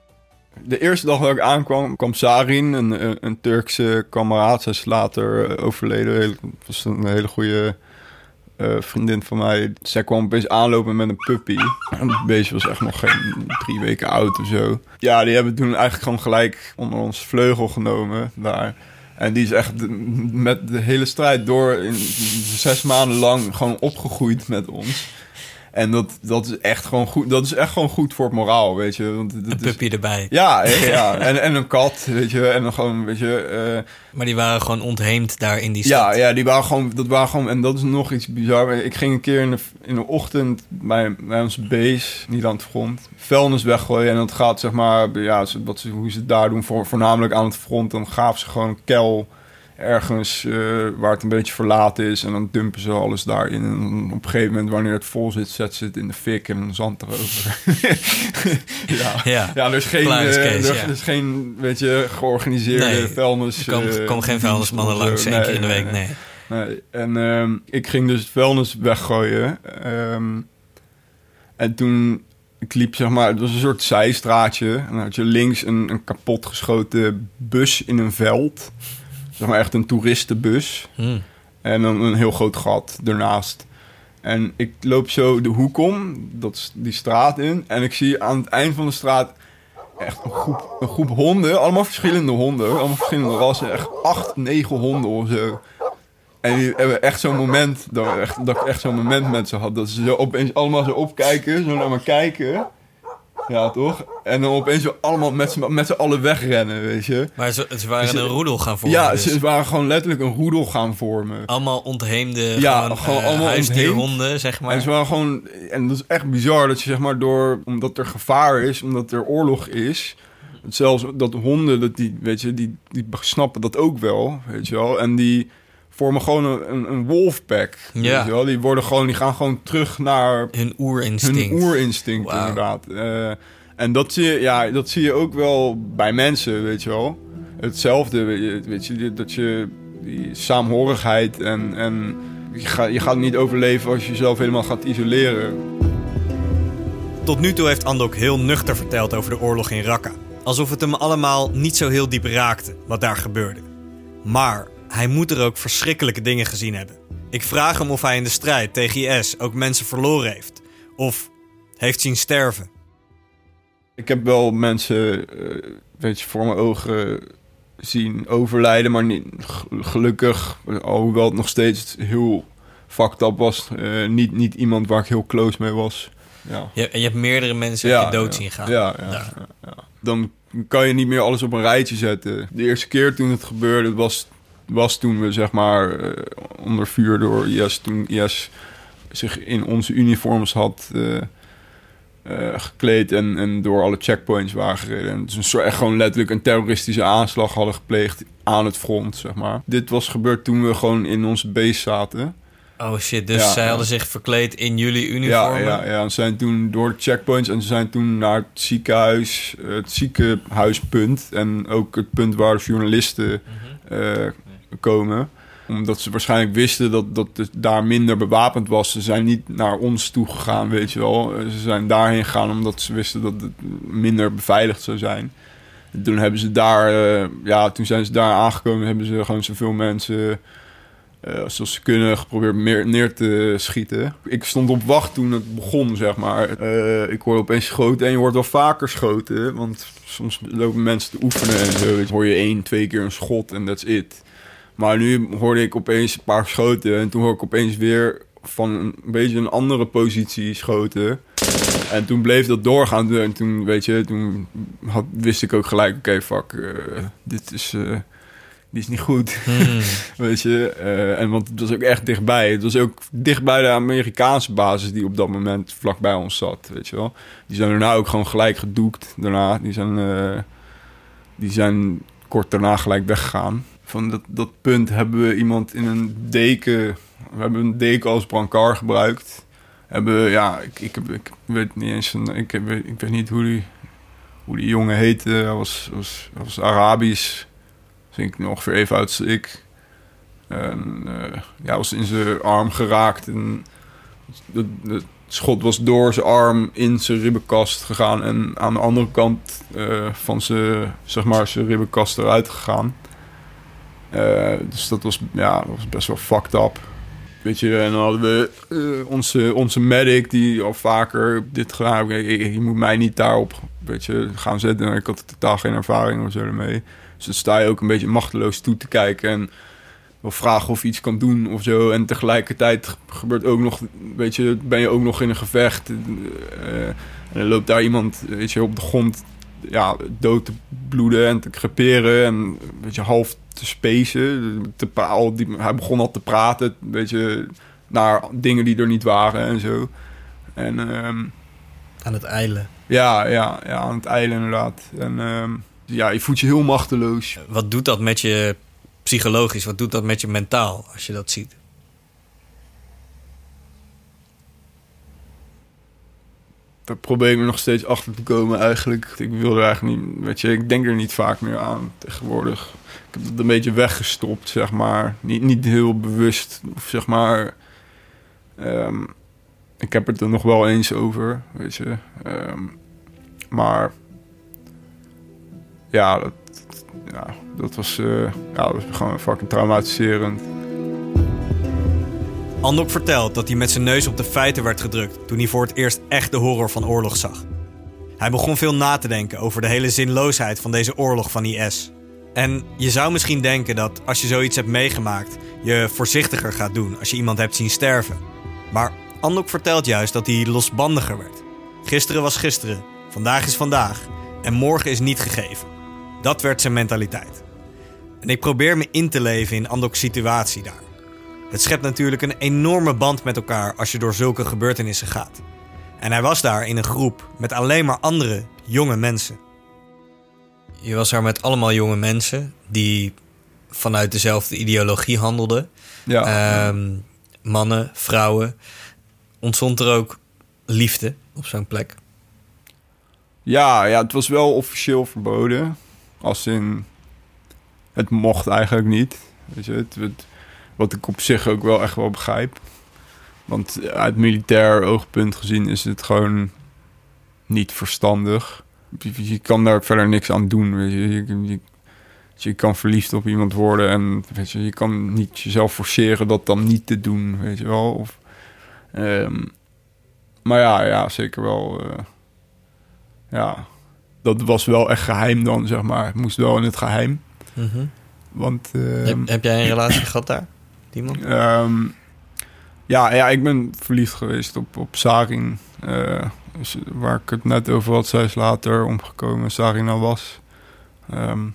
De eerste dag dat ik aankwam, kwam Sarin, een, een, een Turkse kameraad. Zij is later overleden. Dat was een hele goede uh, vriendin van mij. Zij kwam opeens aanlopen met een puppy. En het beestje was echt nog geen drie weken oud of zo. Ja, die hebben toen eigenlijk gewoon gelijk onder ons vleugel genomen daar. En die is echt met de hele strijd door in zes maanden lang gewoon opgegroeid met ons. En dat, dat is echt gewoon goed. Dat is echt gewoon goed voor het moraal, weet je. Want het een puppy is, erbij. Ja, ja. En, en een kat, weet je. En dan gewoon, weet je. Uh, maar die waren gewoon ontheemd daar in die stad. Ja, ja, die waren gewoon. Dat waren gewoon. En dat is nog iets bizar. Ik ging een keer in de, in de ochtend bij, bij onze base, niet aan het front, vuilnis weggooien. En dat gaat, zeg maar, ja, wat ze, hoe ze het daar doen, voor, voornamelijk aan het front. Dan gaven ze gewoon een kel ergens uh, waar het een beetje verlaten is. En dan dumpen ze alles daarin. En op een gegeven moment, wanneer het vol zit, zetten ze het in de fik en zand erover. ja. Ja. ja, er is geen, uh, case, er, ja. er is geen, weet je, georganiseerde nee, vuilnis. Er komen kom geen vuilnismannen langs één nee, keer in de week, nee. nee. nee. En um, ik ging dus het vuilnis weggooien. Um, en toen... Ik liep, zeg maar, het was een soort zijstraatje. En dan had je links een, een kapotgeschoten bus in een veld. Zeg maar echt een toeristenbus. Hmm. En dan een heel groot gat ernaast. En ik loop zo de hoek om, dat is die straat in. En ik zie aan het eind van de straat echt een groep, een groep honden. Allemaal verschillende honden. Allemaal verschillende rassen. Echt acht, negen honden of zo. En die hebben echt zo'n moment, dat, echt, dat ik echt zo'n moment met ze had. Dat ze zo opeens allemaal zo opkijken, zo naar me kijken. Ja, toch? En dan opeens zo allemaal met z'n, met z'n allen wegrennen, weet je. Maar ze, ze waren ze, een roedel gaan vormen. Ja, dus. ze waren gewoon letterlijk een roedel gaan vormen. Allemaal ontheemde ja, gewoon, gewoon uh, allemaal huisdierhonden, zeg maar. En ze waren gewoon... En dat is echt bizar dat je, zeg maar, door... Omdat er gevaar is, omdat er oorlog is... Zelfs dat honden, dat die, weet je, die, die snappen dat ook wel, weet je wel. En die vormen gewoon een, een, een wolfpack, ja. Weet je wel. Die worden gewoon, die gaan gewoon terug naar... Hun oerinstinct. Hun oerinstinct, wow. Inderdaad. Uh, en dat zie je, ja, dat zie je ook wel bij mensen, weet je wel. Hetzelfde, weet je, weet je dat je die saamhorigheid en, en je, gaat, je gaat niet overleven als je jezelf helemaal gaat isoleren. Tot nu toe heeft Andok heel nuchter verteld over de oorlog in Raqqa. Alsof het hem allemaal niet zo heel diep raakte, wat daar gebeurde. Maar hij moet er ook verschrikkelijke dingen gezien hebben. Ik vraag hem of hij in de strijd tegen I S ook mensen verloren heeft. Of heeft zien sterven. Ik heb wel mensen, uh, weet je, voor mijn ogen zien overlijden. Maar niet, gelukkig, alhoewel het nog steeds heel fucked up was. Uh, niet, niet iemand waar ik heel close mee was. Ja. Je, je hebt meerdere mensen ja, dood ja, zien gaan. Ja, ja, ja. Ja, ja. Dan kan je niet meer alles op een rijtje zetten. De eerste keer toen het gebeurde was, was toen we, zeg maar, uh, onder vuur door I S... Toen I S zich in onze uniforms had uh, uh, gekleed en, en door alle checkpoints waren gereden. En dus een soort, echt gewoon letterlijk een terroristische aanslag hadden gepleegd aan het front, zeg maar. Dit was gebeurd toen we gewoon in onze base zaten. Oh shit, dus ja, zij ja. hadden zich verkleed in jullie uniformen? Ja, ja, ja. En zijn toen door de checkpoints en ze zijn toen naar het ziekenhuis, het ziekenhuispunt en ook het punt waar de journalisten mm-hmm. uh, komen. Omdat ze waarschijnlijk wisten dat, dat het daar minder bewapend was. Ze zijn niet naar ons toe gegaan, weet je wel. Ze zijn daarheen gegaan omdat ze wisten dat het minder beveiligd zou zijn. En toen hebben ze daar, uh, ja, toen zijn ze daar aangekomen, hebben ze gewoon zoveel mensen uh, zoals ze kunnen geprobeerd meer neer te schieten. Ik stond op wacht toen het begon, zeg maar. Uh, ik hoorde opeens schoten en je hoort wel vaker schoten. Want soms lopen mensen te oefenen en zo. Dan hoor je één, twee keer een schot en that's it. Maar nu hoorde ik opeens een paar schoten. En toen hoorde ik opeens weer van een beetje een andere positie schoten. En toen bleef dat doorgaan. En toen, weet je, toen had, wist ik ook gelijk... Oké, okay, fuck, uh, dit is... Uh, die is niet goed. Hmm. Weet je, uh, en want het was ook echt dichtbij. Het was ook dichtbij de Amerikaanse basis die op dat moment vlakbij ons zat, weet je wel. Die zijn daarna ook gewoon gelijk gedoekt. Daarna, die zijn, uh, die zijn kort daarna gelijk weggegaan. Van dat, dat punt hebben we iemand in een deken... We hebben een deken als brancard gebruikt. Hebben, ja, ik, ik, heb, ik weet niet eens... Een, ik, heb, ik weet niet hoe die, hoe die jongen heette. Hij was, was, was Arabisch... Denk ik ongeveer even oud als ik. En uh, ja, was in zijn arm geraakt. En het schot was door zijn arm in zijn ribbenkast gegaan. En aan de andere kant uh, van zijn, zeg maar, zijn ribbenkast eruit gegaan. Uh, dus dat was, ja, dat was best wel fucked up. Weet je, en dan hadden we uh, onze, onze medic die al vaker dit gedaan heeft. Je moet mij niet daarop, weet je, gaan zetten. Ik had totaal geen ervaring of zo ermee. Dus dan sta je ook een beetje machteloos toe te kijken en wel vragen of je iets kan doen of zo. En tegelijkertijd gebeurt ook nog, weet je, ben je ook nog in een gevecht. Uh, en dan loopt daar iemand, weet je, op de grond, ja, dood te bloeden en te creperen en, weet je, half te spacen. Te pra- die, hij begon al te praten, weet je, naar dingen die er niet waren en zo. En, um, aan het eilen. Ja, ja, ja, aan het eilen inderdaad. En... Um, ja, je voelt je heel machteloos. Wat doet dat met je psychologisch? Wat doet dat met je mentaal als je dat ziet? Daar probeer ik me nog steeds achter te komen eigenlijk. Ik wil er eigenlijk niet, weet je, ik denk er niet vaak meer aan tegenwoordig. Ik heb het een beetje weggestopt, zeg maar. Niet, niet heel bewust, of zeg maar... Um, ik heb het er nog wel eens over, weet je. Um, maar... Ja, dat, ja, dat was, uh, ja, dat was gewoon fucking traumatiserend. Andok vertelt dat hij met zijn neus op de feiten werd gedrukt toen hij voor het eerst echt de horror van oorlog zag. Hij begon veel na te denken over de hele zinloosheid van deze oorlog van I S. En je zou misschien denken dat als je zoiets hebt meegemaakt, je voorzichtiger gaat doen als je iemand hebt zien sterven. Maar Andok vertelt juist dat hij losbandiger werd. Gisteren was gisteren, vandaag is vandaag en morgen is niet gegeven. Dat werd zijn mentaliteit. En ik probeer me in te leven in Andok's situatie daar. Het schept natuurlijk een enorme band met elkaar als je door zulke gebeurtenissen gaat. En hij was daar in een groep met alleen maar andere jonge mensen. Je was daar met allemaal jonge mensen die vanuit dezelfde ideologie handelden. Ja. Um, mannen, vrouwen. Ontstond er ook liefde op zo'n plek? Ja, ja, het was wel officieel verboden. Als in, het mocht eigenlijk niet. Weet je, het, het, wat ik op zich ook wel echt wel begrijp. Want uit militair oogpunt gezien is het gewoon niet verstandig. Je, je kan daar verder niks aan doen. Weet je. Je, je, je kan verliefd op iemand worden en weet je, je kan niet jezelf forceren dat dan niet te doen, weet je wel. Of, um, maar ja, ja, zeker wel. Uh, ja, dat was wel echt geheim dan, zeg maar. Het moest wel in het geheim. Mm-hmm. Want, uh, heb, heb jij een relatie gehad daar, Timon? Um, ja, ja, ik ben verliefd geweest op, op Sarin. Uh, dus waar ik het net over had, zij is later omgekomen. Sarina was. Um,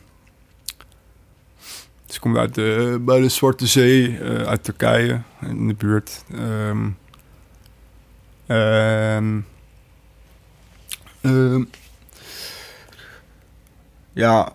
ze komt uit de, bij de Zwarte Zee, uh, uit Turkije, in de buurt. Um, um, um, ja.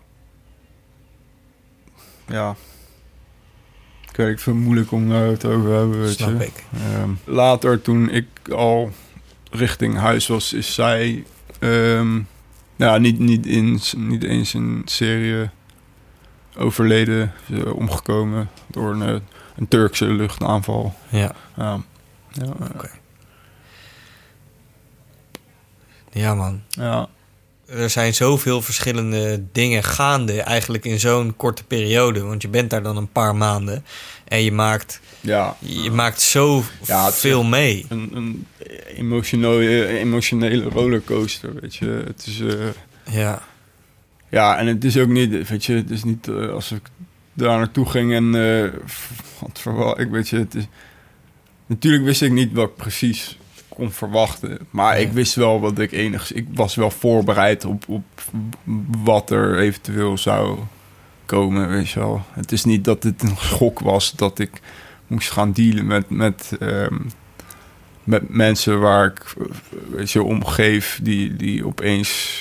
Ja. Ik weet, ik vind het moeilijk om daar het over te hebben. Weet Snap je. ik. Um, later, toen ik al richting huis was, is zij um, ja, niet, niet, in, niet eens in serie overleden, uh, omgekomen door een, een Turkse luchtaanval. Ja. Um, ja, Oké. Okay. Ja, man. Ja. er zijn zoveel verschillende dingen gaande eigenlijk in zo'n korte periode. Want je bent daar dan een paar maanden en je maakt, Ja. je maakt zo Ja, het is veel echt mee. Een, een emotionele, emotionele rollercoaster, weet je. Het is... Uh, Ja, ja, en het is ook niet, weet je, het is niet uh, als ik daar naartoe ging en uh, wat verwacht ik, weet je, het is... Natuurlijk wist ik niet wat ik precies kon verwachten, maar Nee. ik wist wel wat ik enigszins... Ik was wel voorbereid op, op wat er eventueel zou komen, weet je wel. Het is niet dat het een schok was dat ik moest gaan dealen met, met, um, met mensen waar ik, weet je, omgeef die, die opeens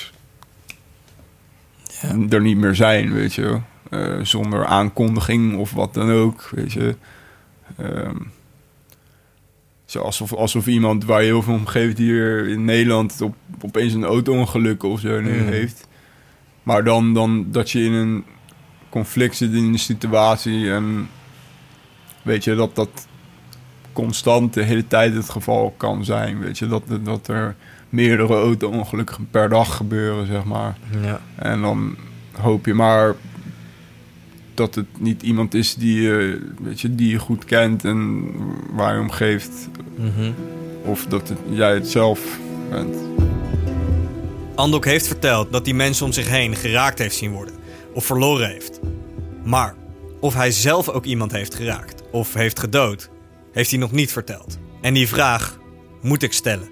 ja. er niet meer zijn, weet je wel. Uh, zonder aankondiging of wat dan ook, weet je. Um, zo alsof, alsof iemand waar je heel veel omgeeft hier in Nederland op, opeens een auto-ongeluk of zo nu Mm. heeft. Maar dan, dan dat je in een conflict zit in een situatie en weet je dat dat constant de hele tijd het geval kan zijn, weet je. Dat, dat er meerdere auto-ongelukken per dag gebeuren, zeg maar. Ja. En dan hoop je maar dat het niet iemand is die je, weet je, die je goed kent en waar je om geeft. Mhm. Of dat het, jij het zelf bent. Andok heeft verteld dat hij mensen om zich heen geraakt heeft zien worden of verloren heeft. Maar of hij zelf ook iemand heeft geraakt of heeft gedood, heeft hij nog niet verteld. En die vraag moet ik stellen.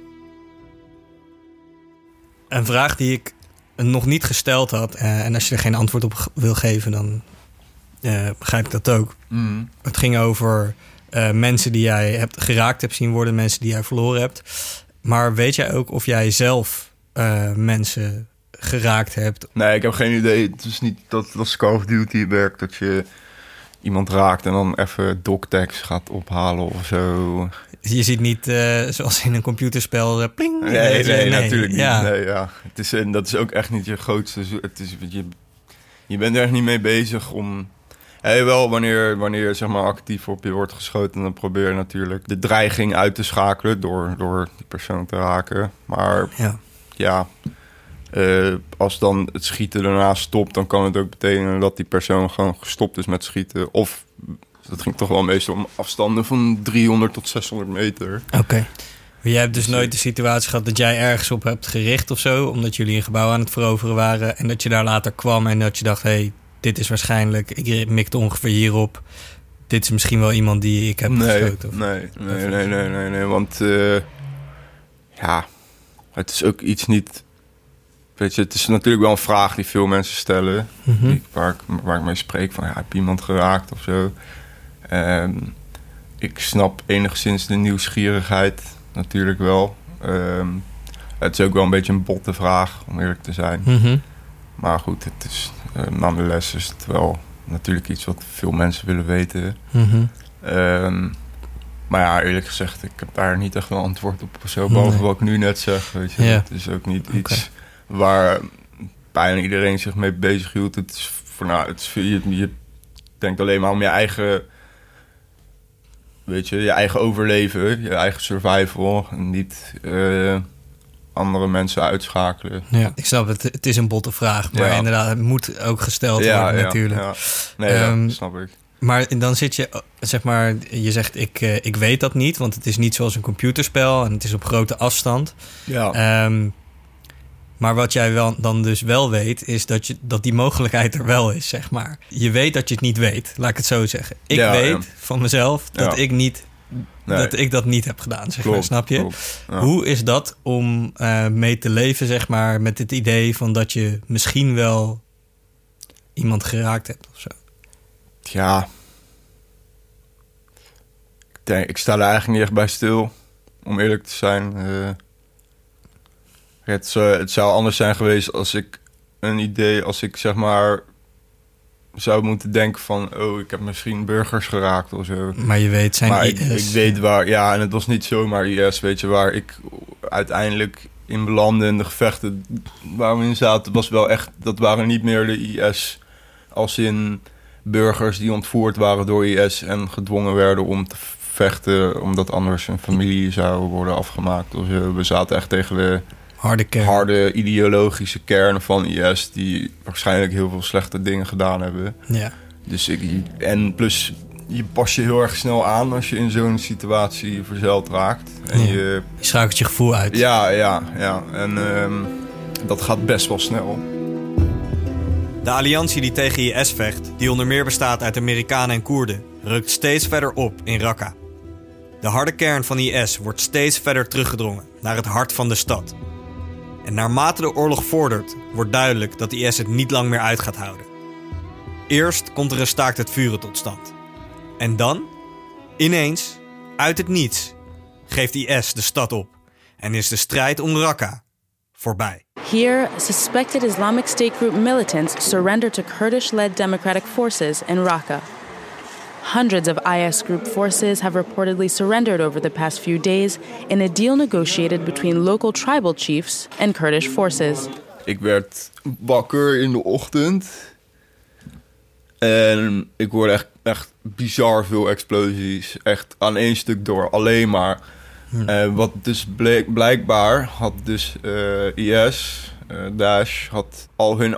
Een vraag die ik nog niet gesteld had, uh, en als je er geen antwoord op ge- wil geven, dan uh, begrijp ik dat ook. Mm. Het ging over uh, mensen die jij hebt geraakt hebt zien worden, mensen die jij verloren hebt. Maar weet jij ook of jij zelf uh, mensen geraakt hebt? Nee, ik heb geen idee. Het is niet dat als Call of Duty werkt dat je iemand raakt en dan even doctext gaat ophalen of zo. Je ziet niet uh, zoals in een computerspel, uh, pling. Nee, nee, nee, natuurlijk niet. Ja. Nee, ja. Het is, en dat is ook echt niet je grootste... Het is, je, je bent er echt niet mee bezig om... Hey, wel, wanneer, wanneer zeg maar, actief op je wordt geschoten, dan probeer je natuurlijk de dreiging uit te schakelen door, door die persoon te raken. Maar Ja. ja, uh, als dan het schieten daarna stopt, dan kan het ook betekenen dat die persoon gewoon gestopt is met schieten. Of, dat ging toch wel meestal om afstanden van driehonderd tot zeshonderd meter. Oké. Okay. Jij hebt dus nooit de situatie gehad dat jij ergens op hebt gericht of zo, omdat jullie een gebouw aan het veroveren waren en dat je daar later kwam en dat je dacht, hé, hey, dit is waarschijnlijk, ik mikte ongeveer hierop. Dit is misschien wel iemand die ik heb nee, geschoten. Of... Nee, nee, nee, nee, nee, nee, want uh, ja, het is ook iets niet... Weet je, het is natuurlijk wel een vraag die veel mensen stellen, Mm-hmm. die, waar, ik, waar ik mee spreek, van ja, heb je iemand geraakt of zo? Um, ik snap enigszins de nieuwsgierigheid natuurlijk wel. Um, het is ook wel een beetje een botte vraag, om eerlijk te zijn. Mm-hmm. Maar goed, het is, uh, nonetheless is het wel natuurlijk iets wat veel mensen willen weten. Mm-hmm. Um, maar ja, eerlijk gezegd, ik heb daar niet echt een antwoord op. Zo boven Nee. wat ik nu net zeg. Weet je. Ja. Het is ook niet Okay. iets waar bijna iedereen zich mee bezig hield. Het is voor, nou, het is, je, je denkt alleen maar om je eigen, weet je, je eigen overleven, je eigen survival. En niet uh, andere mensen uitschakelen. Ja, ik snap het. Het is een botte vraag, maar Ja. inderdaad, het moet ook gesteld Ja, worden ja, natuurlijk. ja. Nee, Um, dat snap ik. Maar dan zit je, zeg maar, je zegt ik, uh, ik weet dat niet, want het is niet zoals een computerspel en het is op grote afstand. Ja. Um, maar wat jij wel, dan dus wel weet, is dat, je, dat die mogelijkheid er wel is, zeg maar. Je weet dat je het niet weet, laat ik het zo zeggen. Ik Ja, weet ja. van mezelf dat, Ja. ik niet, Nee. dat ik dat niet heb gedaan, zeg maar, Klopt, snap je? klopt. Ja. Hoe is dat om uh, mee te leven, zeg maar, met het idee van dat je misschien wel iemand geraakt hebt of zo? Ja. Ik, denk, ik sta er eigenlijk niet echt bij stil, om eerlijk te zijn. Uh, het, zou, het zou anders zijn geweest als ik een idee, als ik zeg maar zou moeten denken van, oh, ik heb misschien burgers geraakt of zo. Maar je weet, zijn Maar I ik, S. ik weet waar, ja, en het was niet zomaar I S, weet je, waar ik uiteindelijk in belandde en de gevechten waar we in zaten, was wel echt, dat waren niet meer de I S als in burgers die ontvoerd waren door I S en gedwongen werden om te vechten, omdat anders een familie zou worden afgemaakt of zo. We zaten echt tegen de Harde kern. harde ideologische kern van I S... die waarschijnlijk heel veel slechte dingen gedaan hebben. Ja. Dus ik, en plus, je pas je heel erg snel aan als je in zo'n situatie verzeild raakt. En Ja. je, Je schakelt je gevoel uit. ja, ja, ja. En um, dat gaat best wel snel. De alliantie die tegen I S vecht, die onder meer bestaat uit Amerikanen en Koerden, rukt steeds verder op in Raqqa. De harde kern van I S wordt steeds verder teruggedrongen naar het hart van de stad. En naarmate de oorlog vordert, wordt duidelijk dat I S het niet lang meer uit gaat houden. Eerst komt er een staakt het vuren tot stand. En dan, ineens, uit het niets, geeft I S de stad op en is de strijd om Raqqa voorbij. Here, suspected Islamic State group militants surrendered to Kurdish-led democratic forces in Raqqa. Hundreds of I S group forces have reportedly surrendered over the past few days in a deal negotiated between local tribal chiefs and Kurdish forces. Ik werd wakker in de ochtend. En ik hoorde echt, echt bizar veel explosies. Echt aan één stuk door, alleen maar. Hm. Uh, wat dus bleek, blijkbaar had dus uh, I S, uh, Daesh, had al hun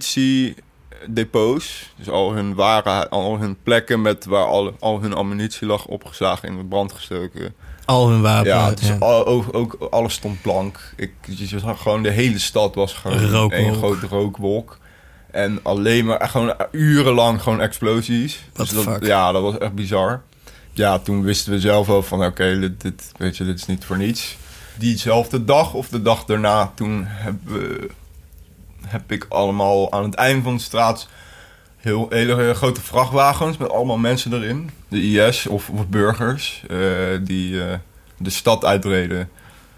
ammunitiedepots, dus al hun ware, al hun plekken met waar al, al hun ammunitie lag opgeslagen in de brand gestoken. Al hun wapens. Ja, dus ja. Al, ook, ook alles stond blank. Ik, je zag gewoon de hele stad was gewoon één grote rookwolk. En alleen maar gewoon urenlang gewoon explosies. What dus the dat, fuck? ja, dat was echt bizar. Ja, toen wisten we zelf wel van oké, okay, dit, dit, weet je, dit is niet voor niets. Diezelfde dag of de dag daarna, toen heb, uh, heb ik allemaal aan het einde van de straat heel hele grote vrachtwagens met allemaal mensen erin. De I S of, of burgers uh, die uh, de stad uitreden.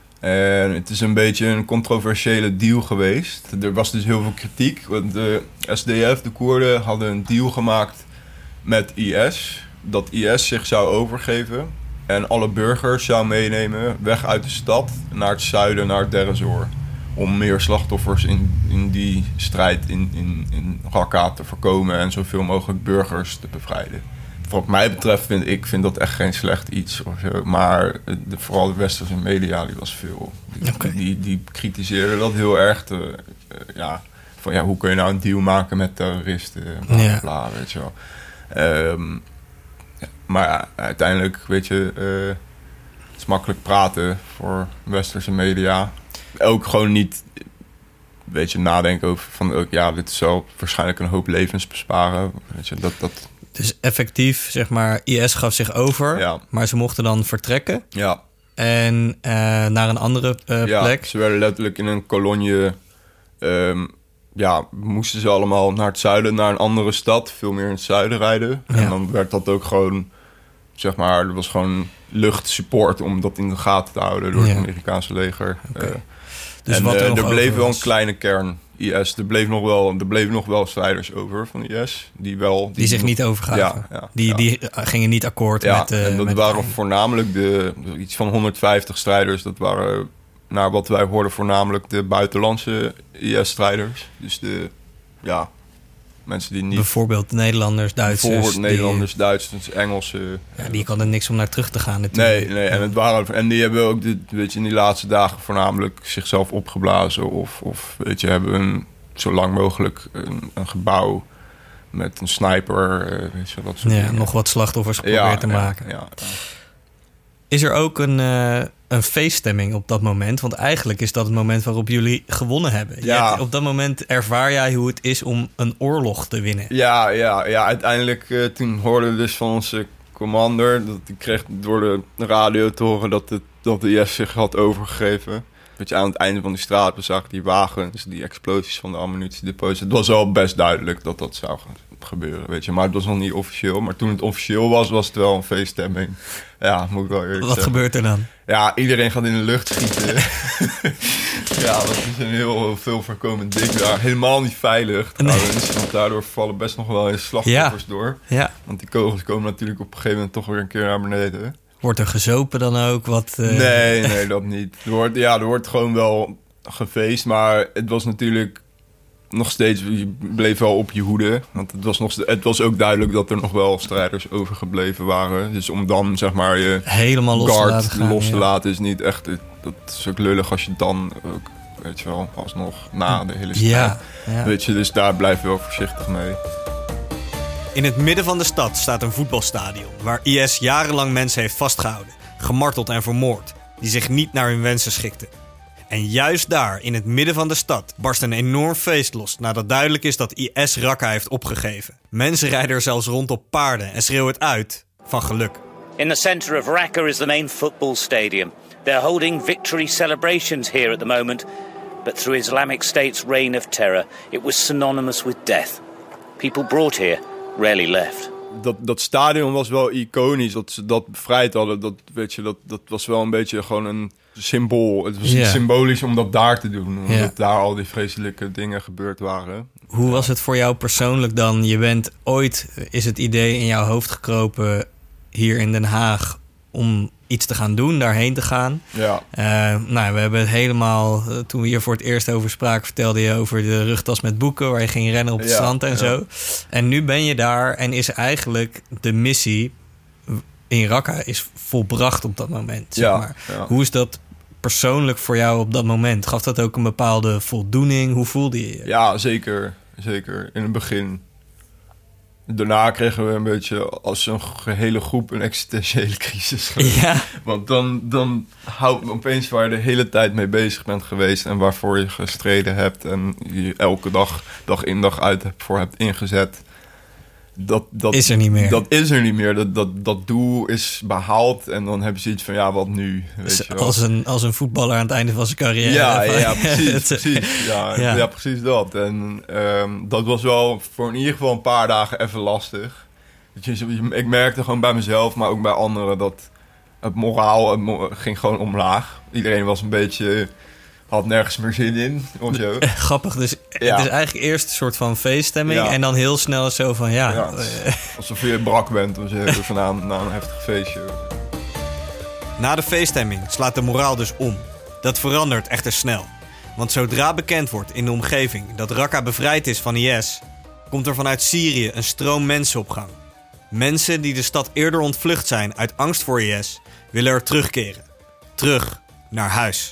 En het is een beetje een controversiële deal geweest. Er was dus heel veel kritiek. Want de S D F, de Koerden, hadden een deal gemaakt met I S. Dat I S zich zou overgeven. En alle burgers zou meenemen weg uit de stad naar het zuiden, naar Deir ez-Zor. Om meer slachtoffers in, in die strijd in, in, in Raqqa te voorkomen. En zoveel mogelijk burgers te bevrijden. Wat mij betreft vind ik vind dat echt geen slecht iets. Of zo. Maar de, vooral de westerse media, die was veel. Die, okay. die, die kritiseerden dat heel erg. Te, uh, ja, van ja, hoe kun je nou een deal maken met terroristen? Bla, bla, bla, weet je wel. Um, ja, maar ja, uiteindelijk, weet je, uh, het is makkelijk praten voor westerse media. Ook gewoon niet, weet je, nadenken over van, ook, ja, dit zal waarschijnlijk een hoop levens besparen. Weet je, dat... dat Dus effectief, zeg maar, I S gaf zich over, ja. maar ze mochten dan vertrekken. Ja. En uh, naar een andere uh, ja, plek. Ze werden letterlijk in een kolonje. Um, ja, moesten ze allemaal naar het zuiden, naar een andere stad, veel meer in het zuiden rijden. Ja. En dan werd dat ook gewoon, zeg maar, er was gewoon luchtsupport om dat in de gaten te houden door ja. het Amerikaanse leger. Okay. Uh, dus en wat er, uh, er bleef wel een kleine kern I S. Er bleef nog wel, er bleven nog wel strijders over van I S. Die, wel, die, die zich niet overgaven. Ja, ja, die, ja. die gingen niet akkoord ja, met... Uh, en dat met waren voornamelijk de, iets van honderdvijftig strijders. Dat waren, naar wat wij hoorden, voornamelijk de buitenlandse I S-strijders. Dus de, ja, mensen die niet... Bijvoorbeeld Nederlanders, Duitsers. Bijvoorbeeld Nederlanders, die, Duitsers, Engelsen. Ja, die hadden niks om naar terug te gaan natuurlijk. Nee, nee en, het waren, en die hebben ook, dit, weet je, in die laatste dagen voornamelijk zichzelf opgeblazen. Of, of weet je, hebben een, zo lang mogelijk een, een gebouw met een sniper. Uh, weet je, dat soort ja, dingen. Nog wat slachtoffers geprobeerd ja, te ja, maken. Ja, ja. Is er ook een, uh, een feeststemming op dat moment? Want eigenlijk is dat het moment waarop jullie gewonnen hebben. Ja. Jij, op dat moment ervaar jij hoe het is om een oorlog te winnen. Ja, ja, ja. Uiteindelijk uh, toen hoorden we dus van onze commander... dat ik kreeg door de radio te horen dat, het, dat de I S zich had overgegeven. Weet je, aan het einde van die straat, we zagen die wagens, die explosies van de ammunitiedepots. Het was wel best duidelijk dat dat zou gebeuren, weet je. Maar het was nog niet officieel. Maar toen het officieel was, was het wel een feeststemming. Ja, moet ik wel eerlijk Wat zeggen. gebeurt er dan? Ja, iedereen gaat in de lucht schieten. Ja, dat is een heel veel voorkomend ding daar. Helemaal niet veilig trouwens. Nee. Want daardoor vallen best nog wel eens slachtoffers ja. door. Ja. Want die kogels komen natuurlijk op een gegeven moment toch weer een keer naar beneden. Wordt er gezopen dan ook? Wat, uh... Nee, nee, dat niet. Er wordt, ja, er wordt gewoon wel gefeest. Maar het was natuurlijk nog steeds... Je bleef wel op je hoede. Want het was, nog, het was ook duidelijk dat er nog wel strijders overgebleven waren. Dus om dan, zeg maar, je helemaal los guard te laten gaan, los te ja. laten is niet echt... Dat is ook lullig als je dan ook weet je wel, alsnog na de hele strijd. Ja, ja. Weet je, dus daar blijf je wel voorzichtig mee. In het midden van de stad staat een voetbalstadion waar I S jarenlang mensen heeft vastgehouden, gemarteld en vermoord, die zich niet naar hun wensen schikten. En juist daar, in het midden van de stad, barst een enorm feest los nadat duidelijk is dat I S Raqqa heeft opgegeven. Mensen rijden er zelfs rond op paarden en schreeuwen het uit van geluk. In the center of Raqqa is the main football stadium. They're holding victory celebrations here at the moment, but through Islamic State's reign of terror, it was synonymous with death. People brought here rarely left. Dat, dat stadion was wel iconisch, dat ze dat bevrijd hadden. Dat, weet je, dat, dat was wel een beetje gewoon een symbool. Het was Yeah. symbolisch om dat daar te doen. Omdat Yeah. daar al die vreselijke dingen gebeurd waren. Hoe was het voor jou persoonlijk dan? Je bent ooit, is het idee in jouw hoofd gekropen hier in Den Haag om iets te gaan doen, daarheen te gaan. Ja. Uh, nou, we hebben het helemaal, uh, toen we hier voor het eerst over spraken, vertelde je over de rugtas met boeken, waar je ging rennen op het Ja, strand en ja. zo. En nu ben je daar en is eigenlijk de missie in Raqqa is volbracht op dat moment, zeg Ja, maar. ja. Hoe is dat persoonlijk voor jou op dat moment? Gaf dat ook een bepaalde voldoening? Hoe voelde je je? Ja, zeker. Zeker. In het begin. Daarna kregen we een beetje als een gehele groep een existentiële crisis. Ja. Want dan, dan houdt me opeens waar je de hele tijd mee bezig bent geweest en waarvoor je gestreden hebt en je elke dag, dag in dag uit voor hebt ingezet. Dat, dat Is er niet meer. Dat is er niet meer. Dat, dat, dat doel is behaald en dan heb je zoiets van, ja, wat nu? Weet je wel. Als een, als een voetballer aan het einde van zijn carrière. Ja, Van- ja, precies, Het- precies. Ja, Ja. ja. precies dat. En ehm, dat was wel voor in ieder geval een paar dagen even lastig. Weet je, je- ik merkte gewoon bij mezelf, maar ook bij anderen, dat het moraal het mo- ging gewoon omlaag. Iedereen was een beetje, had nergens meer zin in, of zo. Grappig, dus Ja. het is eigenlijk eerst een soort van feeststemming Ja. en dan heel snel zo van ja. Ja, eh, alsof je brak bent of zo, of na, na een heftig feestje. Na de feeststemming slaat de moraal dus om. Dat verandert echter snel. Want zodra bekend wordt in de omgeving dat Raqqa bevrijd is van I S, komt er vanuit Syrië een stroom mensen op gang. Mensen die de stad eerder ontvlucht zijn uit angst voor I S, willen er terugkeren. Terug naar huis.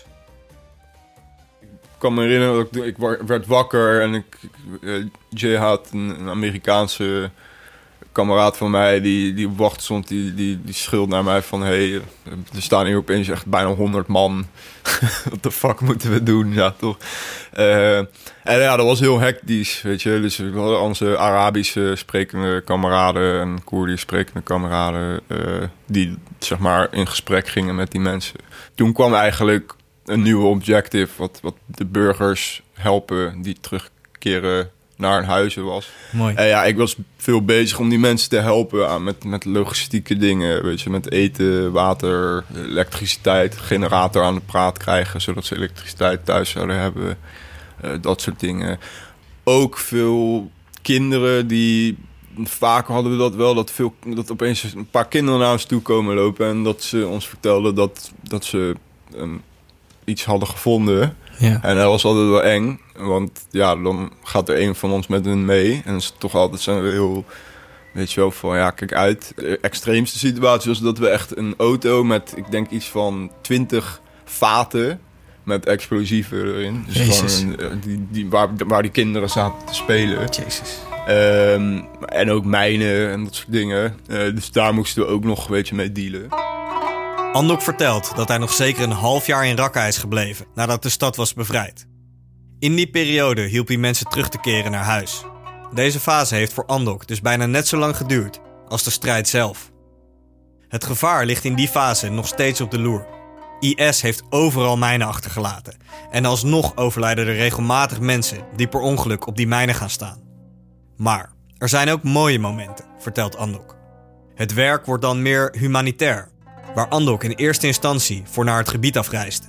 Ik kan me herinneren dat ik, ik wa- werd wakker en ik, uh, Jay had een, een Amerikaanse kameraad van mij die, die op wacht stond, die, die, die schreeuwde naar mij van hey, er staan hier opeens echt bijna honderd man. Wat de fuck moeten we doen? Ja, toch? Uh, en ja, dat was heel hectisch, weet je. Dus we hadden onze Arabische sprekende kameraden en Koerdisch sprekende kameraden uh, die zeg maar in gesprek gingen met die mensen. Toen kwam eigenlijk een nieuwe objective, wat, wat de burgers helpen die terugkeren naar hun huizen was. Mooi. En ja, ik was veel bezig om die mensen te helpen aan met, met logistieke dingen, weet je, met eten, water, elektriciteit, generator aan de praat krijgen, zodat ze elektriciteit thuis zouden hebben, uh, dat soort dingen. Ook veel kinderen die, vaak hadden we dat wel, dat, veel, dat opeens een paar kinderen naar ons toe komen lopen en dat ze ons vertelden dat, dat ze um, iets hadden gevonden. Ja. En dat was altijd wel eng, want ja, dan gaat er een van ons met hun mee. En dat is toch altijd zijn we heel, weet je wel, van ja, kijk uit. De extreemste situatie was dat we echt een auto met, ik denk iets van twintig vaten met explosieven erin. Dus Jezus. gewoon een, die, die, waar, waar die kinderen zaten te spelen. Jezus. Um, en ook mijnen en dat soort dingen. Uh, dus daar moesten we ook nog, weet je, mee dealen. Andok vertelt dat hij nog zeker een half jaar in Raqqa is gebleven nadat de stad was bevrijd. In die periode hielp hij mensen terug te keren naar huis. Deze fase heeft voor Andok dus bijna net zo lang geduurd als de strijd zelf. Het gevaar ligt in die fase nog steeds op de loer. I S heeft overal mijnen achtergelaten en alsnog overlijden er regelmatig mensen die per ongeluk op die mijnen gaan staan. Maar er zijn ook mooie momenten, vertelt Andok. Het werk wordt dan meer humanitair, waar Andok in eerste instantie voor naar het gebied afreisde.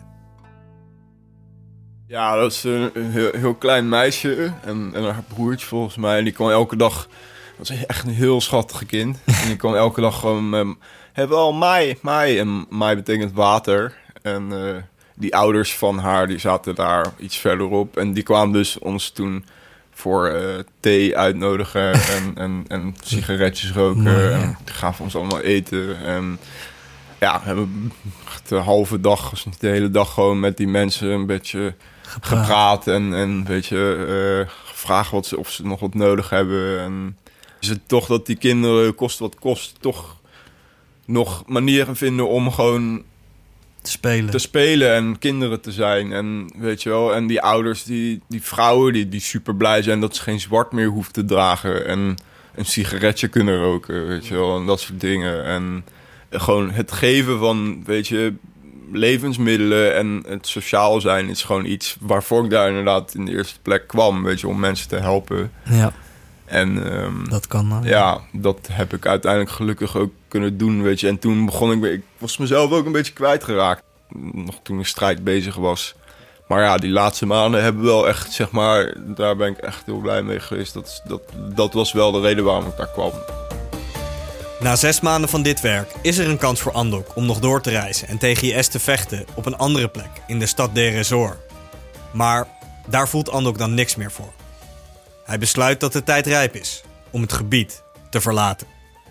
Ja, dat is een heel, heel klein meisje en, en haar broertje volgens mij. En die kwam elke dag, dat was echt een heel schattige kind. En die kwam elke dag gewoon met, hey, wel mai, mai. En mai betekent water. En uh, die ouders van haar, die zaten daar iets verderop. En die kwamen dus ons toen voor uh, thee uitnodigen en, en, en sigaretjes roken. Mooi, ja. En die gaven ons allemaal eten. En ja, we hebben de halve dag, als niet de hele dag, gewoon met die mensen een beetje gepraat, gepraat en, en een beetje uh, gevraagd wat ze, of ze nog wat nodig hebben. En is het toch dat die kinderen, kost wat kost, toch nog manieren vinden om gewoon te spelen. te spelen en kinderen te zijn. En weet je wel, en die ouders, die, die vrouwen die, die super blij zijn dat ze geen zwart meer hoeft te dragen en een sigaretje kunnen roken, weet je wel, en dat soort dingen. En gewoon het geven van, weet je, levensmiddelen en het sociaal zijn is gewoon iets waarvoor ik daar inderdaad in de eerste plek kwam, weet je, om mensen te helpen. Ja. En um, dat kan dan. Ja, dat heb ik uiteindelijk gelukkig ook kunnen doen, weet je. En toen begon ik, ik was mezelf ook een beetje kwijtgeraakt, nog toen de strijd bezig was. Maar ja, die laatste maanden hebben wel echt, zeg maar, daar ben ik echt heel blij mee geweest. Dat, dat, dat was wel de reden waarom ik daar kwam. Na zes maanden van dit werk is er een kans voor Andok om nog door te reizen en tegen I S te vechten op een andere plek in de stad Deir ez-Zor. Maar daar voelt Andok dan niks meer voor. Hij besluit dat de tijd rijp is om het gebied te verlaten.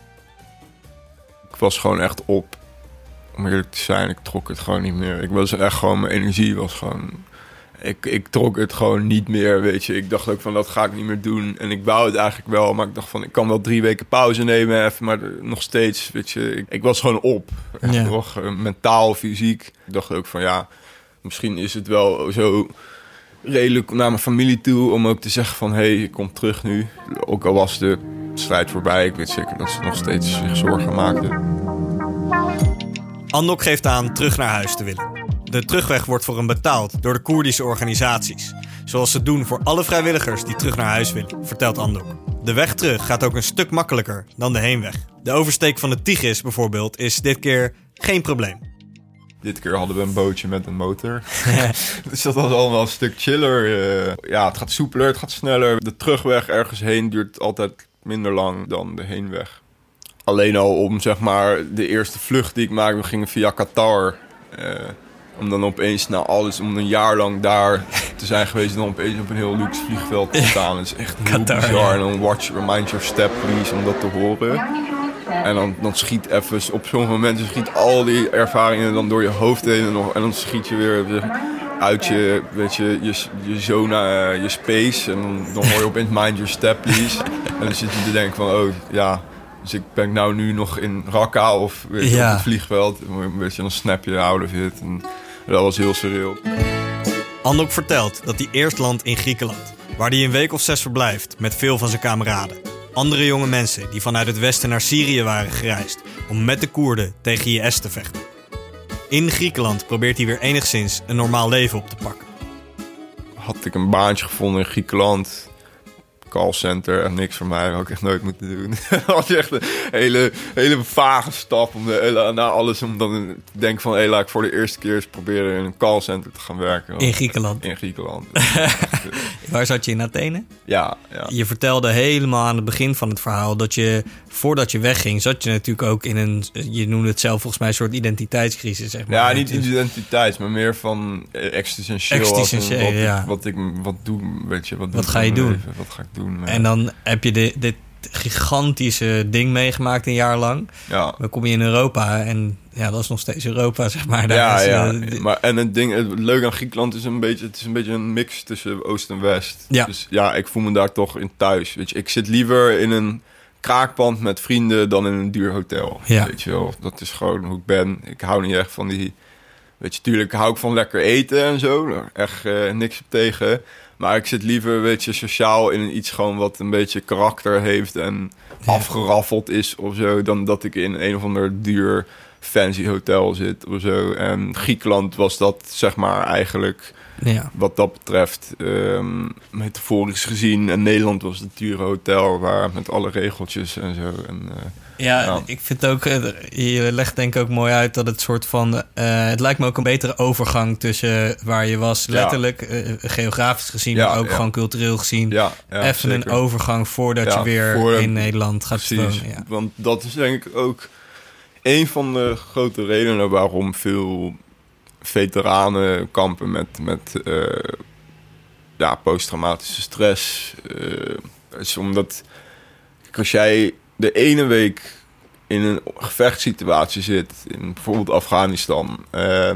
Ik was gewoon echt op. Om eerlijk te zijn, ik trok het gewoon niet meer. Ik was echt gewoon, mijn energie was gewoon... Ik, ik trok het gewoon niet meer, weet je. Ik dacht ook van, dat ga ik niet meer doen. En ik wou het eigenlijk wel, maar ik dacht van... ik kan wel drie weken pauze nemen even, maar nog steeds, weet je... Ik, ik was gewoon op. Echt Ja. nog, uh, mentaal, fysiek. Ik dacht ook van, ja, misschien is het wel zo redelijk naar mijn familie toe... om ook te zeggen van, hé, hey, ik kom terug nu. Ook al was de strijd voorbij, ik weet zeker dat ze nog steeds zich zorgen maakten. Andok geeft aan terug naar huis te willen. De terugweg wordt voor hem betaald door de Koerdische organisaties. Zoals ze doen voor alle vrijwilligers die terug naar huis willen, vertelt Andok. De weg terug gaat ook een stuk makkelijker dan de heenweg. De oversteek van de Tigris bijvoorbeeld is dit keer geen probleem. Dit keer hadden we een bootje met een motor. Dus dat was allemaal een stuk chiller. Uh, ja, het gaat soepeler, het gaat sneller. De terugweg ergens heen duurt altijd minder lang dan de heenweg. Alleen al om, zeg maar, de eerste vlucht die ik maakte, we gingen via Qatar. Uh, om dan opeens na alles, om een jaar lang daar te zijn geweest... en dan opeens op een heel luxe vliegveld te staan. Dat is echt heel Qatar, bizar. ja. En dan watch, mind your step, please, om dat te horen. En dan, dan schiet even, op sommige momenten schiet al die ervaringen dan door je hoofd heen. En, nog, en dan schiet je weer uit je, weet je, je, je zone, uh, je space. En dan, dan hoor je opeens mind your step, please. En dan zit je te denken van, oh ja... Dus ik ben nou nu nog in Raqqa of weet je, Ja. op het vliegveld. Weet je, dan snap je out of it. En dat was heel surreal. Andok vertelt dat hij eerst landt in Griekenland, waar hij een week of zes verblijft met veel van zijn kameraden. Andere jonge mensen die vanuit het westen naar Syrië waren gereisd om met de Koerden tegen I S te vechten. In Griekenland probeert hij weer enigszins een normaal leven op te pakken. Had ik een baantje gevonden in Griekenland. Callcenter en niks voor mij, had ik echt nooit moeten doen. Dat was echt een hele, hele vage stap om de, na alles om dan te denken van, hé, laat ik voor de eerste keer eens proberen in een callcenter te gaan werken. In Griekenland. In Griekenland. Waar zat je, in Athene? Ja, ja. Je vertelde helemaal aan het begin van het verhaal dat je, voordat je wegging, zat je natuurlijk ook in een, je noemde het zelf volgens mij, een soort identiteitscrisis, zeg maar. Ja, niet identiteit, maar meer van existentieel. Existentieel, wat, ja. Ik, wat ik wat doe, weet je. Wat, Wat doe ga ik je in mijn doen? leven? Wat ga ik doen? Ja. En dan heb je de, dit gigantische ding meegemaakt een jaar lang. Ja. Dan kom je in Europa en ja, dat is nog steeds Europa, zeg maar. Daar Ja, is, ja. uh, d- Maar en het ding, het leuke aan Griekenland is een beetje, het is een beetje een mix tussen Oost en West. Ja. Dus ja, ik voel me daar toch in thuis. Weet je, ik zit liever in een kraakpand met vrienden dan in een duur hotel. Ja. Weet je wel, dat is gewoon hoe ik ben. Ik hou niet echt van die, weet je, tuurlijk hou ik van lekker eten en zo. Daar echt uh, niks op tegen. Maar ik zit liever, weet je, sociaal in iets gewoon wat een beetje karakter heeft en Ja. afgeraffeld is of zo, dan dat ik in een of ander duur fancy hotel zit of zo. En Griekenland was dat, zeg maar, eigenlijk ja. wat dat betreft um, metaforisch gezien. En Nederland was het dure hotel waar met alle regeltjes en zo. En, uh, Ja, Ja. ik vind ook, eh, je legt denk ik ook mooi uit dat het soort van, uh, het lijkt me ook een betere overgang tussen waar je was, letterlijk, uh, geografisch gezien, Ja, maar ook ja. gewoon cultureel gezien. ja, ja, Even zeker. een overgang voordat Ja, je weer voor- in Nederland gaat Precies, wonen. Ja. want dat is denk ik ook een van de grote redenen waarom veel veteranen kampen met, met uh, ja, posttraumatische stress. Uh, is omdat, als jij de ene week in een gevechtssituatie zit, in bijvoorbeeld Afghanistan. Uh,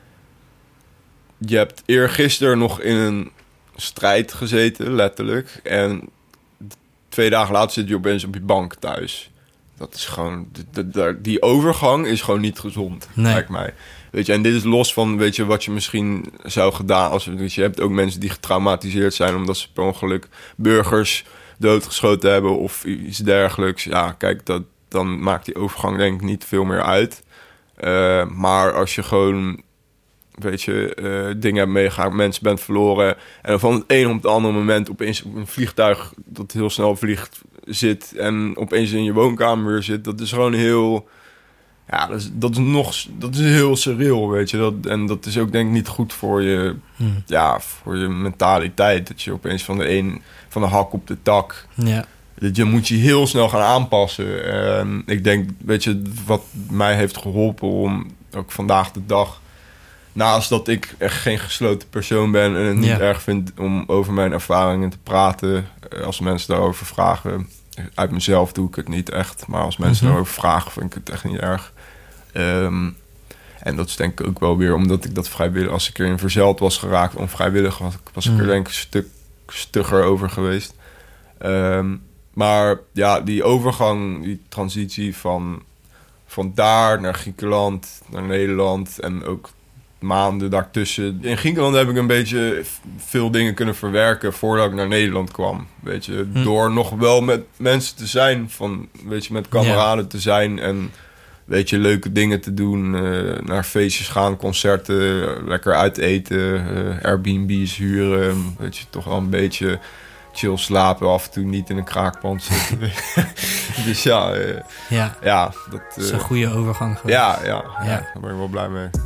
je hebt eergisteren nog in een strijd gezeten, letterlijk. En twee dagen later zit je opeens op je bank thuis. Dat is gewoon... Die, die, die overgang is gewoon niet gezond, nee. lijkt mij. Weet je, en dit is los van, weet je, wat je misschien zou gedaan... Als, weet je, je hebt ook mensen die getraumatiseerd zijn... omdat ze per ongeluk burgers doodgeschoten hebben of iets dergelijks. Ja, kijk, dat, dan maakt die overgang denk ik niet veel meer uit. Uh, maar als je gewoon... weet je, uh, dingen hebt meegemaakt, mensen bent verloren... en dan van het een op het andere moment opeens op een vliegtuig... dat heel snel vliegt zit en opeens in je woonkamer weer zit... dat is gewoon heel... ja, dat is, dat is nog... dat is heel surreal, weet je. Dat, en dat is ook denk ik niet goed voor je... Hmm. ja, voor je mentaliteit. Dat je opeens van de een... van de hak op de tak... Ja. Dat je moet je heel snel gaan aanpassen. En ik denk, weet je, wat mij heeft geholpen om ook vandaag de dag... naast dat ik echt geen gesloten persoon ben... en het niet ja. erg vind om over mijn ervaringen te praten... als mensen daarover vragen... uit mezelf doe ik het niet echt... maar als mensen mm-hmm. daarover vragen, vind ik het echt niet erg. Um, en dat is denk ik ook wel weer omdat ik dat vrijwillig... als ik erin verzeild was geraakt onvrijwillig... was, was mm. ik er denk ik een stuk stugger over geweest. Um, maar ja, die overgang, die transitie van... van daar naar Griekenland, naar Nederland... en ook maanden daartussen. In Griekenland heb ik een beetje veel dingen kunnen verwerken voordat ik naar Nederland kwam. Weet je, hm. door nog wel met mensen te zijn, van, weet je, met kameraden ja. te zijn en weet je, leuke dingen te doen, uh, naar feestjes gaan, concerten, lekker uit eten, uh, Airbnb's huren, weet je, toch wel een beetje chill slapen, af en toe niet in een kraakpand zitten. Dus ja, uh, ja, ja, dat uh, is een goede overgang geweest. Ja, ja, ja. ja, daar ben ik wel blij mee.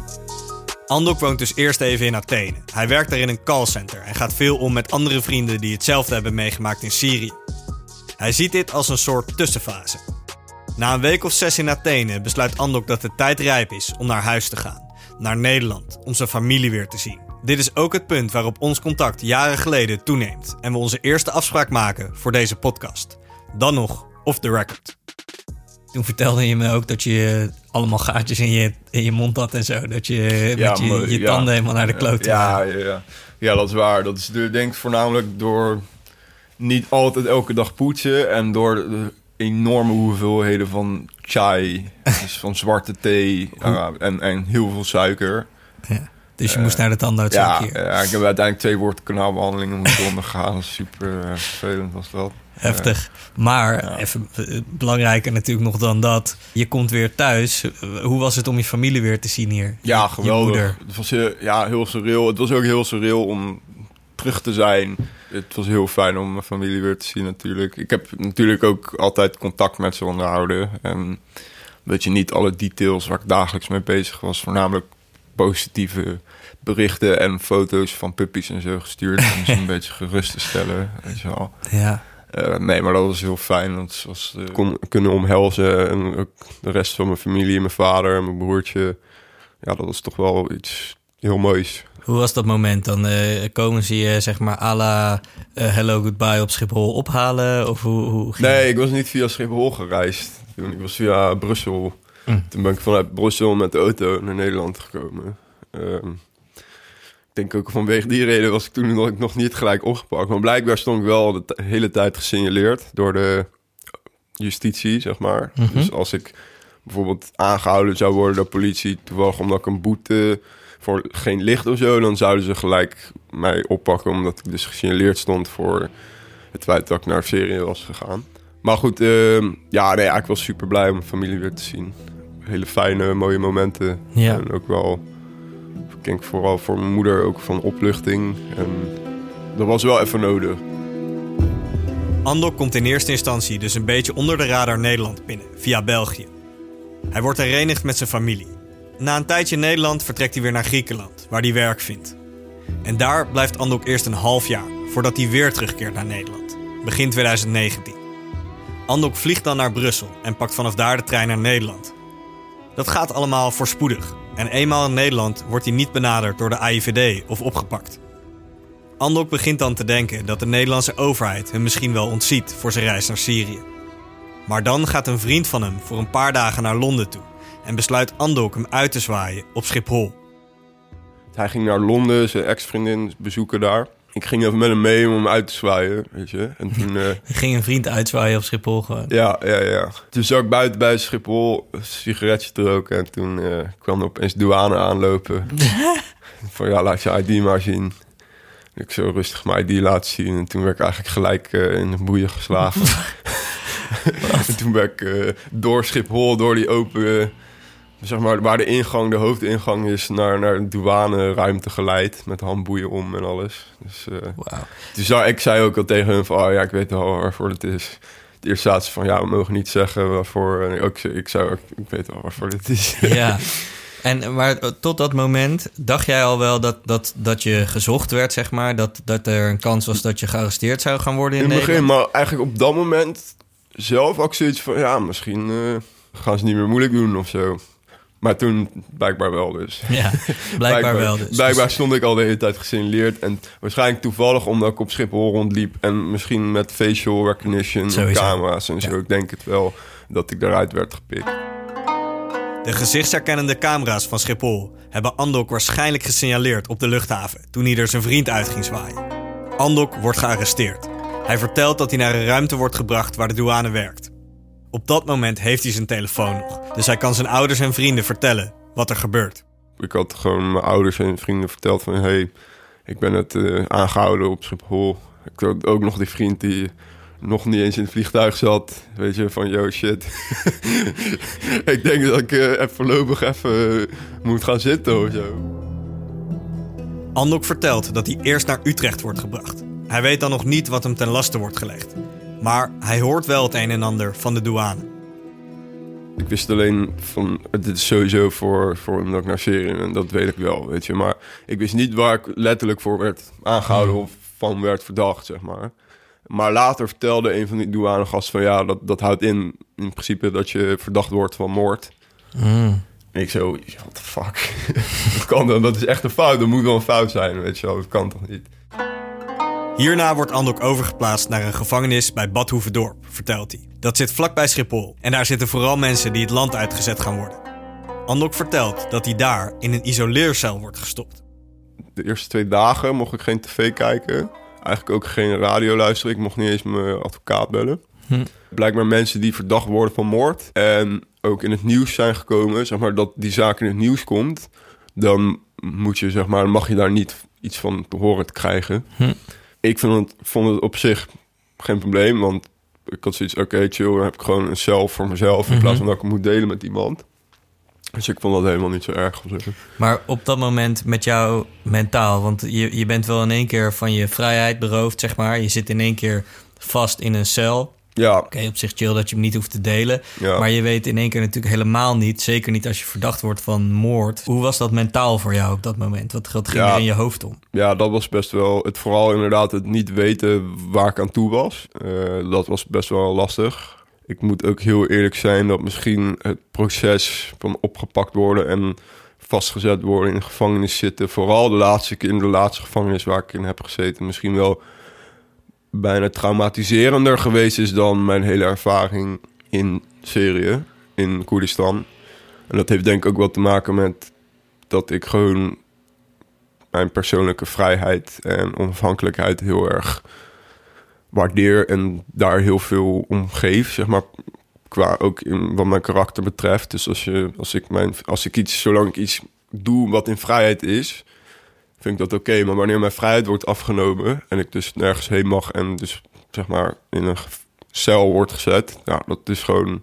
Andok woont dus eerst even in Athene. Hij werkt daar in een callcenter en gaat veel om met andere vrienden die hetzelfde hebben meegemaakt in Syrië. Hij ziet dit als een soort tussenfase. Na een week of zes in Athene besluit Andok dat de tijd rijp is om naar huis te gaan. Naar Nederland, om zijn familie weer te zien. Dit is ook het punt waarop ons contact jaren geleden toeneemt en we onze eerste afspraak maken voor deze podcast. Dan nog off the record. Toen vertelde je me ook dat je allemaal gaatjes in je, in je mond had en zo. Dat je ja, met je, maar, je tanden ja, helemaal naar de kloot ja, ja, ja. ja, dat is waar. Dat is denk ik voornamelijk door niet altijd elke dag poetsen... en door de enorme hoeveelheden van chai, dus van zwarte thee uh, en, en heel veel suiker. Ja. Dus je uh, moest naar de tandarts ja, een keer. Ja, ik heb uiteindelijk twee woordkanaalbehandelingen moeten ondergaan. Super uh, vervelend was dat. Heftig. Maar ja. even belangrijker natuurlijk nog dan dat. Je komt weer thuis. Hoe was het om je familie weer te zien hier? Ja, je, geweldig. Je het was heel, ja, heel surreal. Het was ook heel surreal om terug te zijn. Het was heel fijn om mijn familie weer te zien natuurlijk. Ik heb natuurlijk ook altijd contact met ze onderhouden. En weet je, niet alle details waar ik dagelijks mee bezig was. Voornamelijk positieve berichten en foto's van puppies en zo gestuurd. Om ze een beetje gerust te stellen. Weet je wel. Ja. Uh, nee, maar dat was heel fijn. Dat was uh, kon, kunnen omhelzen. En ook de rest van mijn familie, mijn vader en mijn broertje. Ja, dat was toch wel iets heel moois. Hoe was dat moment? Dan uh, komen ze je, zeg maar, à la uh, hello, goodbye op Schiphol ophalen? Of hoe, hoe ging nee, het? ik was niet via Schiphol gereisd. Ik was via Brussel. Mm. Toen ben ik vanuit Brussel met de auto naar Nederland gekomen. Um, Ik denk ook vanwege die reden was ik toen nog, nog niet gelijk opgepakt. Maar blijkbaar stond ik wel de t- hele tijd gesignaleerd door de justitie, zeg maar. Mm-hmm. Dus als ik bijvoorbeeld aangehouden zou worden door politie, toevallig omdat ik een boete voor geen licht of zo, dan zouden ze gelijk mij oppakken, omdat ik dus gesignaleerd stond voor het feit dat ik naar Syrië was gegaan. Maar goed, uh, ja, nee, ik was super blij om mijn familie weer te zien. Hele fijne, mooie momenten. Ja. En ook wel... Ik denk vooral voor mijn moeder ook van opluchting. En dat was wel even nodig. Andok komt in eerste instantie dus een beetje onder de radar Nederland binnen, via België. Hij wordt herenigd met zijn familie. Na een tijdje in Nederland vertrekt hij weer naar Griekenland, waar hij werk vindt. En daar blijft Andok eerst een half jaar, voordat hij weer terugkeert naar Nederland. Begin twintig negentien. Andok vliegt dan naar Brussel en pakt vanaf daar de trein naar Nederland. Dat gaat allemaal voorspoedig. En eenmaal in Nederland wordt hij niet benaderd door de A I V D of opgepakt. Andok begint dan te denken dat de Nederlandse overheid hem misschien wel ontziet voor zijn reis naar Syrië. Maar dan gaat een vriend van hem voor een paar dagen naar Londen toe en besluit Andok hem uit te zwaaien op Schiphol. Hij ging naar Londen, zijn ex-vriendin bezoeken daar. Ik ging even met hem mee om hem uit te zwaaien, weet je. En toen... Uh... Je ging een vriend uitzwaaien op Schiphol gewoon? Ja, ja, ja. Toen zag ik buiten bij Schiphol een sigaretje te roken. En toen uh, kwam er opeens douane aanlopen. Van ja, laat je I D maar zien. Ik zo rustig mijn I D laten zien. En toen werd ik eigenlijk gelijk uh, in de boeien geslagen. En toen werd ik uh, door Schiphol, door die open... Uh, zeg maar, waar de ingang, de hoofdingang is, naar, naar de douaneruimte geleid. Met handboeien om en alles. Dus uh, wow. Toen zei, ik zei ook al tegen hun van, oh ja, ik weet wel waarvoor het is. Het eerste zaten ze van, ja, we mogen niet zeggen waarvoor. En ook, ik zei ook, ik weet wel waarvoor dit is. Ja. En, maar tot dat moment dacht jij al wel dat, dat, dat je gezocht werd, zeg maar? Dat, dat er een kans was dat je gearresteerd zou gaan worden in, in het begin, Nederland? Maar eigenlijk op dat moment zelf ook zoiets van... ja, misschien uh, gaan ze niet meer moeilijk doen of zo. Maar toen blijkbaar wel dus. Ja, blijkbaar, blijkbaar wel dus. Blijkbaar stond ik al de hele tijd gesignaleerd. En waarschijnlijk toevallig omdat ik op Schiphol rondliep... en misschien met facial recognition en camera's en zo. Ja. Ik denk het wel dat ik daaruit werd gepikt. De gezichtsherkennende camera's van Schiphol hebben Andok waarschijnlijk gesignaleerd op de luchthaven toen hij er zijn vriend uit ging zwaaien. Andok wordt gearresteerd. Hij vertelt dat hij naar een ruimte wordt gebracht waar de douane werkt. Op dat moment heeft hij zijn telefoon nog, dus hij kan zijn ouders en vrienden vertellen wat er gebeurt. Ik had gewoon mijn ouders en vrienden verteld van... hey, ik ben het uh, aangehouden op Schiphol. Ik had ook nog die vriend die... nog niet eens in het vliegtuig zat. Weet je, van yo, shit. Ik denk dat ik uh, even voorlopig even uh, moet gaan zitten of zo. Andok vertelt dat hij eerst naar Utrecht wordt gebracht. Hij weet dan nog niet wat hem ten laste wordt gelegd. Maar hij hoort wel het een en ander van de douane. Ik wist alleen van, dit is sowieso voor, voor omdat ik naar Syrië en dat weet ik wel, weet je. Maar ik wist niet waar ik letterlijk voor werd aangehouden of van werd verdacht, zeg maar. Maar later vertelde een van die douanegasten van... ja, dat, dat houdt in, in principe dat je verdacht wordt van moord. Mm. En ik zo, what the fuck? Dat kan dan, dat is echt een fout. Dat moet wel een fout zijn, weet je wel. Dat kan toch niet? Hierna wordt Andok overgeplaatst naar een gevangenis bij Bad Hoeverdorp, vertelt hij. Dat zit vlakbij Schiphol en daar zitten vooral mensen die het land uitgezet gaan worden. Andok vertelt dat hij daar in een isoleercel wordt gestopt. De eerste twee dagen mocht ik geen tv kijken... Eigenlijk ook geen radio luisteren. Ik mocht niet eens mijn advocaat bellen. Hm. Blijkbaar mensen die verdacht worden van moord... en ook in het nieuws zijn gekomen... zeg maar dat die zaak in het nieuws komt... dan moet je, zeg maar, mag je daar niet iets van te horen te krijgen. Hm. Ik vond het, vond het op zich geen probleem... want ik had zoiets, oké, okay, chill... dan heb ik gewoon een cel voor mezelf... in mm-hmm. plaats van dat ik het moet delen met iemand... Dus ik vond dat helemaal niet zo erg. Maar op dat moment met jou mentaal... want je, je bent wel in één keer van je vrijheid beroofd, zeg maar. Je zit in één keer vast in een cel. Ja. Oké, okay, op zich chill dat je hem niet hoeft te delen. Ja. Maar je weet in één keer natuurlijk helemaal niet... zeker niet als je verdacht wordt van moord. Hoe was dat mentaal voor jou op dat moment? Wat, wat ging ja. er in je hoofd om? Ja, dat was best wel... het vooral inderdaad het niet weten waar ik aan toe was. Uh, dat was best wel lastig... Ik moet ook heel eerlijk zijn dat misschien het proces van opgepakt worden en vastgezet worden in de gevangenis zitten, vooral de laatste keer in de laatste gevangenis waar ik in heb gezeten, misschien wel bijna traumatiserender geweest is dan mijn hele ervaring in Syrië, in Koerdistan. En dat heeft denk ik ook wel te maken met dat ik gewoon mijn persoonlijke vrijheid en onafhankelijkheid heel erg waardeer en daar heel veel om geef, zeg maar, qua ook in wat mijn karakter betreft. Dus als je, als ik mijn, als ik iets, zolang ik iets doe wat in vrijheid is, vind ik dat oké. Okay. Maar wanneer mijn vrijheid wordt afgenomen en ik dus nergens heen mag en dus zeg maar in een cel wordt gezet, ja, dat is gewoon,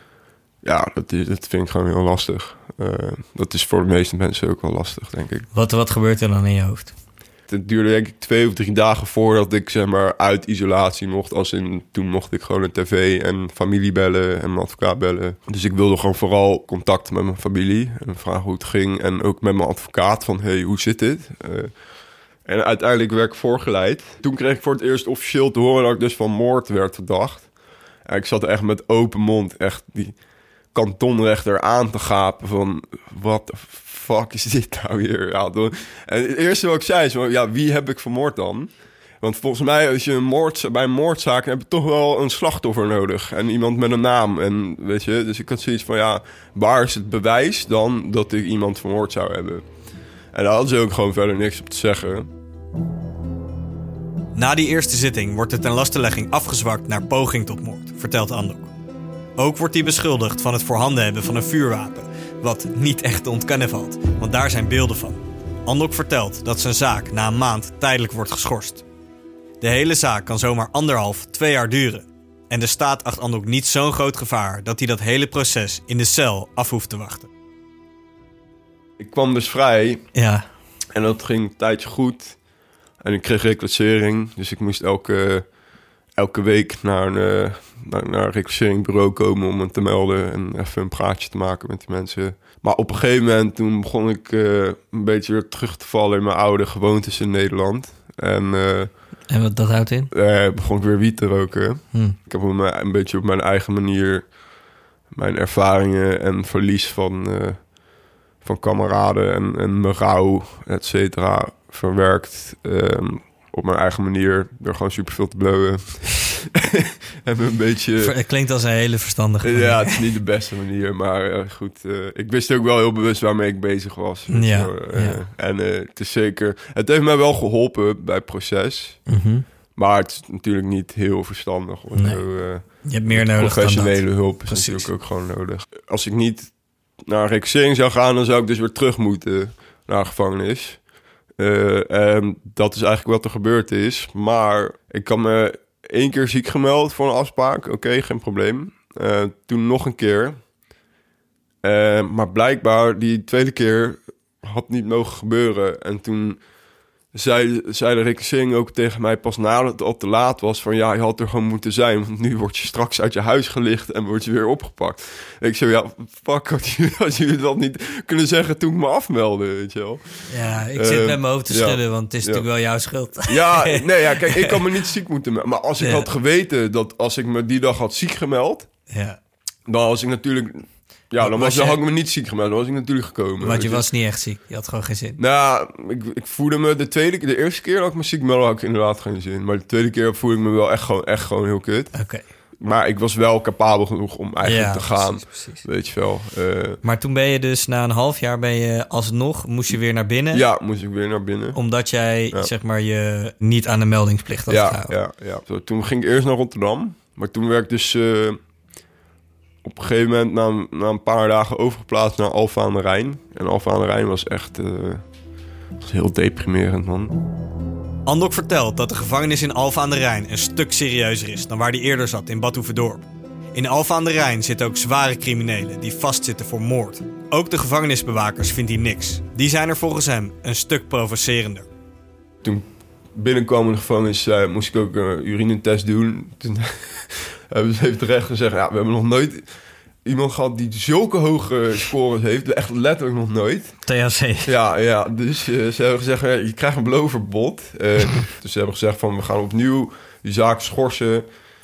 ja, dat, is, dat vind ik gewoon heel lastig. Uh, dat is voor de meeste mensen ook wel lastig, denk ik. Wat, wat gebeurt er dan in je hoofd? Het duurde denk ik twee of drie dagen voordat ik zeg maar uit isolatie mocht. Als in, toen mocht ik gewoon een tv en familie bellen en mijn advocaat bellen. Dus ik wilde gewoon vooral contact met mijn familie en vragen hoe het ging. En ook met mijn advocaat van, hey, hoe zit dit? Uh, en uiteindelijk werd ik voorgeleid. Toen kreeg ik voor het eerst officieel te horen dat ik dus van moord werd verdacht. En ik zat echt met open mond echt die kantonrechter aan te gapen van, wat de fuck is dit nou hier? Ja, en het eerste wat ik zei is, ja, wie heb ik vermoord dan? Want volgens mij, als je een moord, bij een moordzaak heb je toch wel een slachtoffer nodig. En iemand met een naam. En weet je, dus ik had zoiets van, ja, waar is het bewijs dan dat ik iemand vermoord zou hebben? En daar hadden ze ook gewoon verder niks op te zeggen. Na die eerste zitting wordt de tenlastelegging afgezwakt naar poging tot moord, vertelt Andok. Ook wordt hij beschuldigd van het voorhanden hebben van een vuurwapen, wat niet echt te ontkennen valt, want daar zijn beelden van. Andok vertelt dat zijn zaak na een maand tijdelijk wordt geschorst. De hele zaak kan zomaar anderhalf, twee jaar duren. En de staat acht Andok niet zo'n groot gevaar dat hij dat hele proces in de cel af hoeft te wachten. Ik kwam dus vrij. Ja. En dat ging een tijdje goed. En ik kreeg reclassering. Dus ik moest elke, elke week naar een, uh, naar, naar een reclasseringsbureau komen om me te melden. En even een praatje te maken met die mensen. Maar op een gegeven moment toen begon ik uh, een beetje weer terug te vallen in mijn oude gewoontes in Nederland. En, uh, en wat dat houdt in? Uh, begon ik weer wiet te roken. Hm. Ik heb op mijn, een beetje op mijn eigen manier mijn ervaringen en verlies van, uh, van kameraden en, en mijn rouw, et cetera, verwerkt. Um, op mijn eigen manier, door gewoon superveel te blowen. En een beetje... Het klinkt als een hele verstandige manier. Ja, het is niet de beste manier, maar uh, goed. Uh, ik wist ook wel heel bewust waarmee ik bezig was. Ja, zo, uh, ja. En uh, het is zeker... Het heeft mij wel geholpen bij het proces. Mm-hmm. Maar het is natuurlijk niet heel verstandig. Of Nee. zo, uh, Je hebt meer nodig dan professionele dat. hulp is Precies. natuurlijk ook gewoon nodig. Als ik niet naar een reclassering zou gaan, dan zou ik dus weer terug moeten naar de gevangenis. Uh, en dat is eigenlijk wat er gebeurd is. Maar ik kan me één keer ziek gemeld voor een afspraak. Oké, okay, geen probleem. Uh, toen nog een keer. Uh, maar blijkbaar, die tweede keer had niet mogen gebeuren. En toen zei, zei de reclassering ook tegen mij pas nadat het al te laat was... van ja, je had er gewoon moeten zijn... want nu word je straks uit je huis gelicht en word je weer opgepakt. En ik zei, ja, fuck, had jullie, had jullie dat niet kunnen zeggen toen ik me afmeldde, weet je wel. Ja, ik zit Uh, met mijn hoofd te ja. schudden, want het is Ja. natuurlijk wel jouw schuld. Ja, nee, ja, kijk, ik kan me niet ziek moeten melden. Maar als ik Ja. had geweten dat als ik me die dag had ziek gemeld... Ja, dan was ik natuurlijk... Ja, dan, Was was, dan jij- had ik me niet ziek gemeld. Dan was ik natuurlijk gekomen. want weet je was niet echt ziek. Je had gewoon geen zin. Nou, ik, ik voelde me de tweede keer... De eerste keer dat ik me ziek meldde, had ik inderdaad geen zin. Maar de tweede keer voelde ik me wel echt gewoon, echt gewoon heel kut. Oké. Maar ik was wel capabel genoeg om eigenlijk Ja, te gaan. precies, precies. Weet je wel. Uh, Maar toen ben je dus na een half jaar ben je alsnog, moest je weer naar binnen. ja, moest ik weer naar binnen. Omdat jij, Ja. zeg maar, je niet aan de meldingsplicht had Ja, gehouden. ja, ja. Zo, toen ging ik eerst naar Rotterdam. Maar toen werd ik dus uh, op een gegeven moment na, een- na een paar dagen overgeplaatst naar Alphen aan de Rijn. En Alphen aan de Rijn was echt uh, was heel deprimerend, man. Andok vertelt dat de gevangenis in Alphen aan de Rijn een stuk serieuzer is dan waar hij eerder zat in Bad Hoeverdorp. In Alphen aan de Rijn zitten ook zware criminelen die vastzitten voor moord. Ook de gevangenisbewakers vindt hij niks. Die zijn er volgens hem een stuk provocerender. Toen binnenkwam in de gevangenis uh, moest ik ook een urinetest doen. Toen hebben ze even terecht gezegd... Ja, we hebben nog nooit iemand gehad die zulke hoge scores heeft. Echt letterlijk nog nooit. T H C. Ja, ja, dus uh, ze hebben gezegd, uh, je krijgt een beloverbod. Uh, dus ze hebben gezegd van, we gaan opnieuw die zaak schorsen.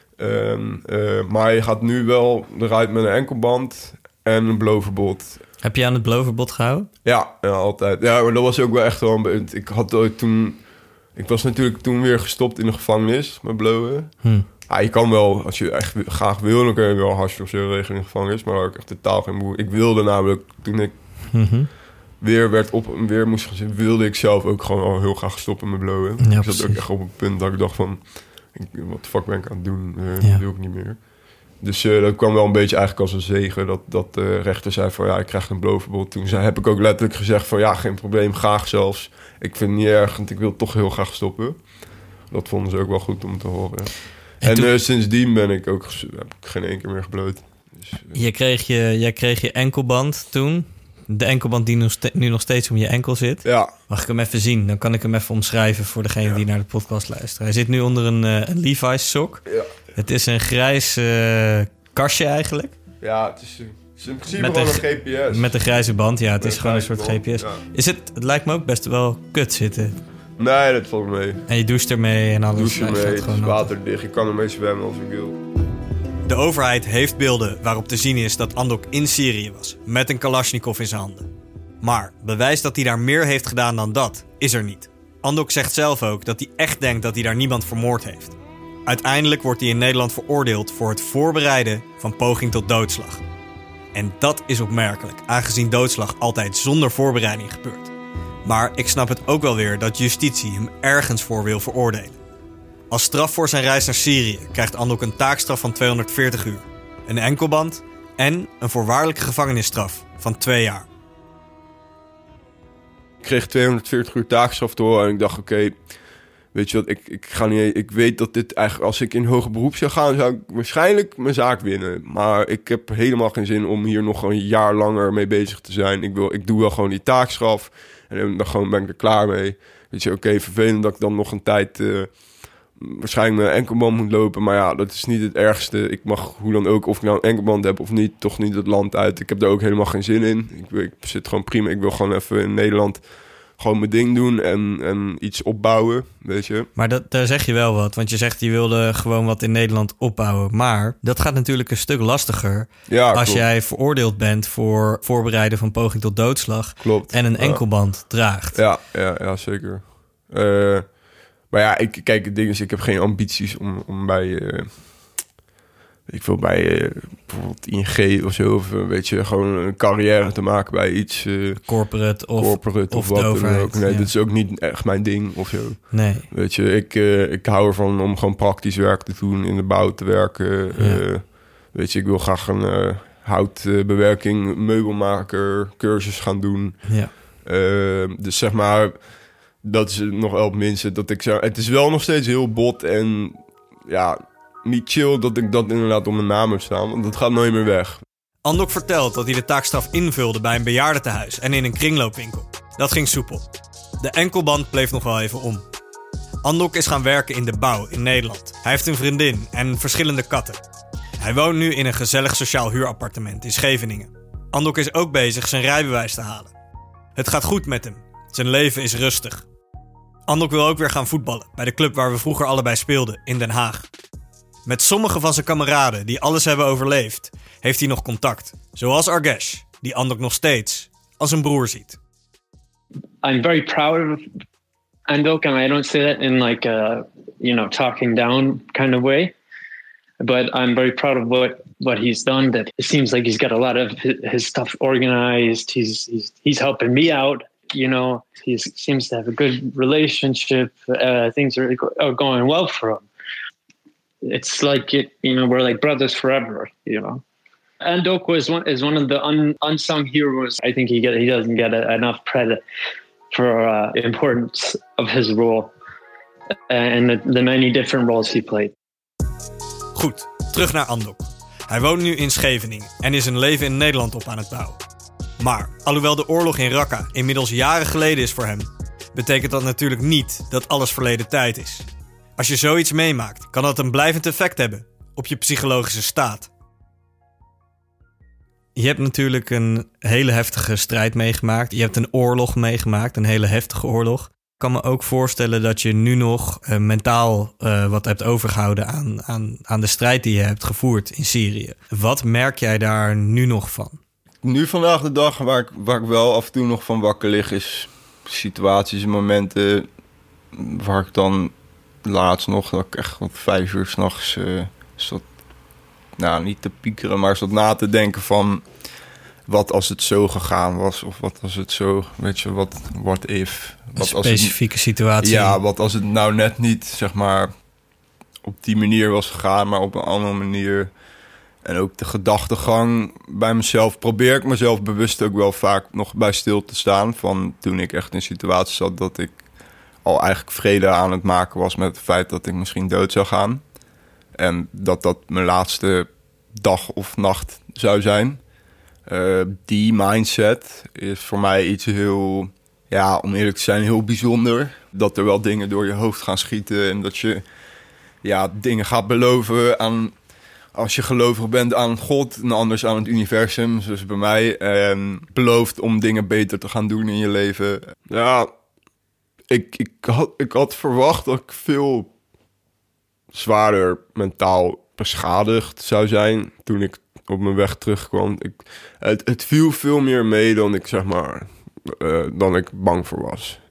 Um, uh, maar je gaat nu wel eruit met een enkelband en een beloverbod. Heb je aan het beloverbod gehouden? Ja, ja, altijd. Ja, maar dat was ook wel echt wel een beetje... Ik had ooit toen... Ik was natuurlijk toen weer gestopt in de gevangenis met blowen. Hm. Ja, je kan wel, als je echt graag wil, dan kun je wel hasje of zo regelen in de gevangenis. Maar daar had ik echt totaal geen moe. Ik wilde namelijk, toen ik Mm-hmm. weer werd op weer moest gaan zitten, wilde ik zelf ook gewoon al heel graag stoppen met blowen. Ja, ik zat precies. ook echt op een punt dat ik dacht van, ik, wat de fuck ben ik aan het doen? Uh, Ja. Dat doe ik niet meer. Dus uh, dat kwam wel een beetje eigenlijk als een zegen. Dat, dat de rechter zei van, ja, ik krijg een beloverbod. Toen zei, heb ik ook letterlijk gezegd van, ja, geen probleem, graag zelfs. Ik vind het niet erg, want ik wil toch heel graag stoppen. Dat vonden ze ook wel goed om te horen. En En, toen- uh, sindsdien ben ik ook, ges- heb ik geen één keer meer gebloot. Dus, uh, Je kreeg je, jij kreeg je enkelband toen. De enkelband die nog ste- nu nog steeds om je enkel zit. ja, Mag ik hem even zien? Dan kan ik hem even omschrijven voor degene Ja. die naar de podcast luistert. Hij zit nu onder een, eh, een Levi's sok. ja. Het is een grijs eh, kastje eigenlijk. ja, het is, uh, het is in principe Met gewoon een een G P S. Met een grijze band. Ja, het Met is gewoon een soort grijze G P S. band, ja. Is het, het lijkt me ook best wel kut zitten. Nee, dat valt mee. En je doucht ermee en alles. Douche Hij ermee, gaat het is gewoon nat. waterdicht. Je kan ermee zwemmen als ik wil. De overheid heeft beelden waarop te zien is dat Andok in Syrië was, met een Kalashnikov in zijn handen. Maar bewijs dat hij daar meer heeft gedaan dan dat, is er niet. Andok zegt zelf ook dat hij echt denkt dat hij daar niemand vermoord heeft. Uiteindelijk wordt hij in Nederland veroordeeld voor het voorbereiden van poging tot doodslag. En dat is opmerkelijk, aangezien doodslag altijd zonder voorbereiding gebeurt. Maar ik snap het ook wel weer dat justitie hem ergens voor wil veroordelen. Als straf voor zijn reis naar Syrië krijgt Andok een taakstraf van tweehonderdveertig uur, een enkelband en een voorwaardelijke gevangenisstraf van twee jaar. Ik kreeg tweehonderdveertig uur taakstraf door en ik dacht, oké, okay, weet je wat, ik, ik ga niet, ik weet dat dit eigenlijk, als ik in hoger beroep zou gaan, zou ik waarschijnlijk mijn zaak winnen. Maar ik heb helemaal geen zin om hier nog een jaar langer mee bezig te zijn. Ik wil, ik doe wel gewoon die taakstraf en dan gewoon ben ik er klaar mee. Weet je, oké, okay, vervelend dat ik dan nog een tijd uh, waarschijnlijk mijn enkelband moet lopen. Maar ja, dat is niet het ergste. Ik mag hoe dan ook, of ik nou een enkelband heb of niet, toch niet het land uit. Ik heb daar ook helemaal geen zin in. Ik, ik zit gewoon prima. Ik wil gewoon even in Nederland gewoon mijn ding doen en, en iets opbouwen, weet je. Maar dat, daar zeg je wel wat, want je zegt je wilde gewoon wat in Nederland opbouwen. Maar dat gaat natuurlijk een stuk lastiger ja, als klopt. jij veroordeeld bent voor voorbereiden van poging tot doodslag. Klopt. En een enkelband ja. draagt. Ja, ja, ja zeker. Uh, maar ja, ik, kijk, het ding is, ik heb geen ambities om, om bij, uh, ik wil bij uh, bijvoorbeeld I N G of zo, of uh, weet je, gewoon een carrière te maken bij iets. Uh, corporate of, corporate of, of wat de overheid. dan ook. Nee, ja. dit is ook niet echt mijn ding of zo. Nee. Weet je, ik, uh, ik hou ervan om gewoon praktisch werk te doen, in de bouw te werken. Ja. Uh, weet je, ik wil graag een uh, houtbewerking, meubelmaker, cursus gaan doen. Ja. Uh, dus zeg maar, dat is nog wel het minste dat ik zeg. Het is wel nog steeds heel bot en ja, niet chill dat ik dat inderdaad op mijn naam heb staan, want dat gaat nooit meer weg. Andok vertelt dat hij de taakstraf invulde bij een bejaardentehuis en in een kringloopwinkel. Dat ging soepel. De enkelband bleef nog wel even om. Andok is gaan werken in de bouw in Nederland. Hij heeft een vriendin en verschillende katten. Hij woont nu in een gezellig sociaal huurappartement in Scheveningen. Andok is ook bezig zijn rijbewijs te halen. Het gaat goed met hem. Zijn leven is rustig. Andok wil ook weer gaan voetballen bij de club waar we vroeger allebei speelden, in Den Haag. Met sommige van zijn kameraden die alles hebben overleefd, heeft hij nog contact. Zoals Argesh, die Andok nog steeds als een broer ziet. I'm very proud of Andok, and I don't say that in like a, you know, talking down kind of way. But I'm very proud of what, what he's done. That it seems like he's got a lot of his, his stuff organized. He's, he's he's helping me out. You know, he seems to have a good relationship. Uh, things are, are going well for him. It's like it, you know, we're like brothers forever. You know, Andok was one is one of the un, unsung heroes. I think he get he doesn't get a, enough credit for uh, the importance of his role and the, the many different roles he played. Goed, terug naar Andok. Hij woont nu in Scheveningen en is een leven in Nederland op aan het bouwen. Maar, alhoewel de oorlog in Raqqa inmiddels jaren geleden is voor hem, betekent dat natuurlijk niet dat alles verleden tijd is. Als je zoiets meemaakt, kan dat een blijvend effect hebben op je psychologische staat. Je hebt natuurlijk een hele heftige strijd meegemaakt. Je hebt een oorlog meegemaakt, een hele heftige oorlog. Ik kan me ook voorstellen dat je nu nog uh, mentaal uh, wat hebt overgehouden aan, aan, aan de strijd die je hebt gevoerd in Syrië. Wat merk jij daar nu nog van? Nu vandaag de dag waar ik, waar ik wel af en toe nog van wakker lig, is situaties en momenten waar ik dan laatst nog, dat ik echt wat vijf uur 's nachts uh, zat, nou niet te piekeren, maar zat na te denken van wat als het zo gegaan was, of wat als het zo, weet je, wat what if. Wat een specifieke als het, situatie. Ja, wat als het nou net niet, zeg maar, op die manier was gegaan, maar op een andere manier. En ook de gedachtegang bij mezelf, probeer ik mezelf bewust ook wel vaak nog bij stil te staan. Van toen ik echt in situaties zat dat ik al eigenlijk vrede aan het maken was met het feit dat ik misschien dood zou gaan. En dat dat mijn laatste dag of nacht zou zijn. Uh, die mindset is voor mij iets heel, ja, om eerlijk te zijn, heel bijzonder. Dat er wel dingen door je hoofd gaan schieten en dat je ja, dingen gaat beloven aan, als je gelovig bent aan God en anders aan het universum, zoals bij mij. En belooft om dingen beter te gaan doen in je leven. Ja, ik, ik, had, ik had verwacht dat ik veel zwaarder mentaal beschadigd zou zijn toen ik op mijn weg terugkwam. Ik, het, het viel veel meer mee dan ik, zeg maar, uh, dan ik bang voor was.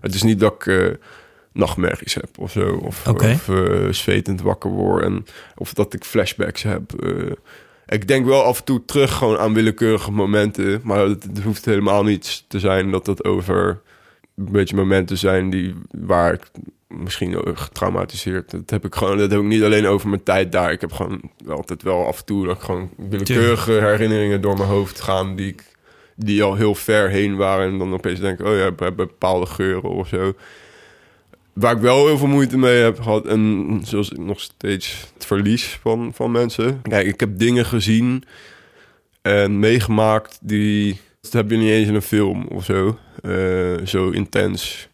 Het is niet dat ik uh, nachtmerries heb of zo. Of, okay. of uh, zwetend wakker word. En, of dat ik flashbacks heb. Uh, ik denk wel af en toe terug gewoon aan willekeurige momenten. Maar het, het hoeft helemaal niet te zijn dat dat over een beetje momenten zijn die, waar ik misschien getraumatiseerd. Dat heb ik gewoon. Dat heb ik niet alleen over mijn tijd daar. Ik heb gewoon altijd wel af en toe dat ik gewoon willekeurige herinneringen door mijn hoofd gaan die ik, die al heel ver heen waren en dan opeens denk ik, oh ja, bij bepaalde geuren of zo. Waar ik wel heel veel moeite mee heb gehad en zoals ik nog steeds het verlies van, van mensen. Kijk, ik heb dingen gezien en meegemaakt die, dat heb je niet eens in een film of zo. Uh, zo intens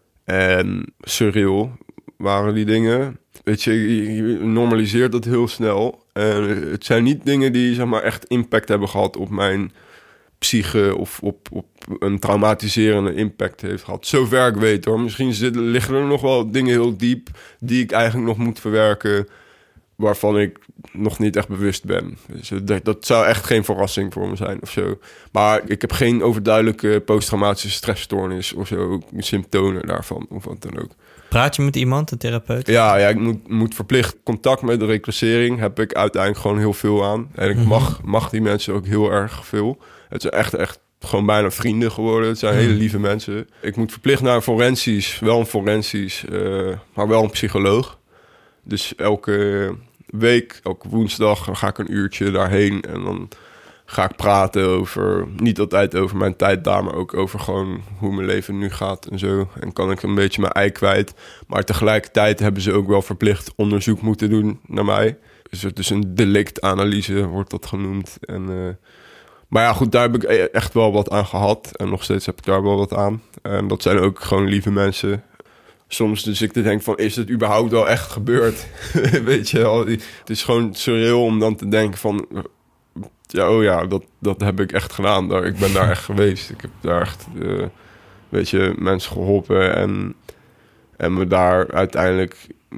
en surreal waren die dingen. Weet je, je normaliseert dat heel snel. En het zijn niet dingen die, zeg maar, echt impact hebben gehad op mijn psyche of op, op een traumatiserende impact heeft gehad. Zover ik weet hoor. Misschien zitten, liggen er nog wel dingen heel diep die ik eigenlijk nog moet verwerken, waarvan ik nog niet echt bewust ben. Dus dat, dat zou echt geen verrassing voor me zijn of zo. Maar ik heb geen overduidelijke posttraumatische stressstoornis of zo, symptomen daarvan of wat dan ook. Praat je met iemand, een therapeut? Ja, ja ik moet, moet verplicht contact met de reclassering. Heb ik uiteindelijk gewoon heel veel aan. En ik mag, mag die mensen ook heel erg veel. Het zijn echt, echt gewoon bijna vrienden geworden. Het zijn hele lieve mensen. Ik moet verplicht naar een forensisch, wel een forensisch, uh, maar wel een psycholoog. Dus elke week, elke woensdag, dan ga ik een uurtje daarheen en dan ga ik praten over, niet altijd over mijn tijd daar, maar ook over gewoon hoe mijn leven nu gaat en zo. En kan ik een beetje mijn ei kwijt. Maar tegelijkertijd hebben ze ook wel verplicht onderzoek moeten doen naar mij. Dus het is een delictanalyse, wordt dat genoemd. En, uh, maar ja, goed, daar heb ik echt wel wat aan gehad. En nog steeds heb ik daar wel wat aan. En dat zijn ook gewoon lieve mensen. Soms dus ik te denk van, is het überhaupt wel echt gebeurd? Weet je wel, het is gewoon surreal om dan te denken van, ja, oh ja, dat, dat heb ik echt gedaan. Daar, ik ben daar echt geweest. Ik heb daar echt, uh, weet je, mensen geholpen en, en me daar uiteindelijk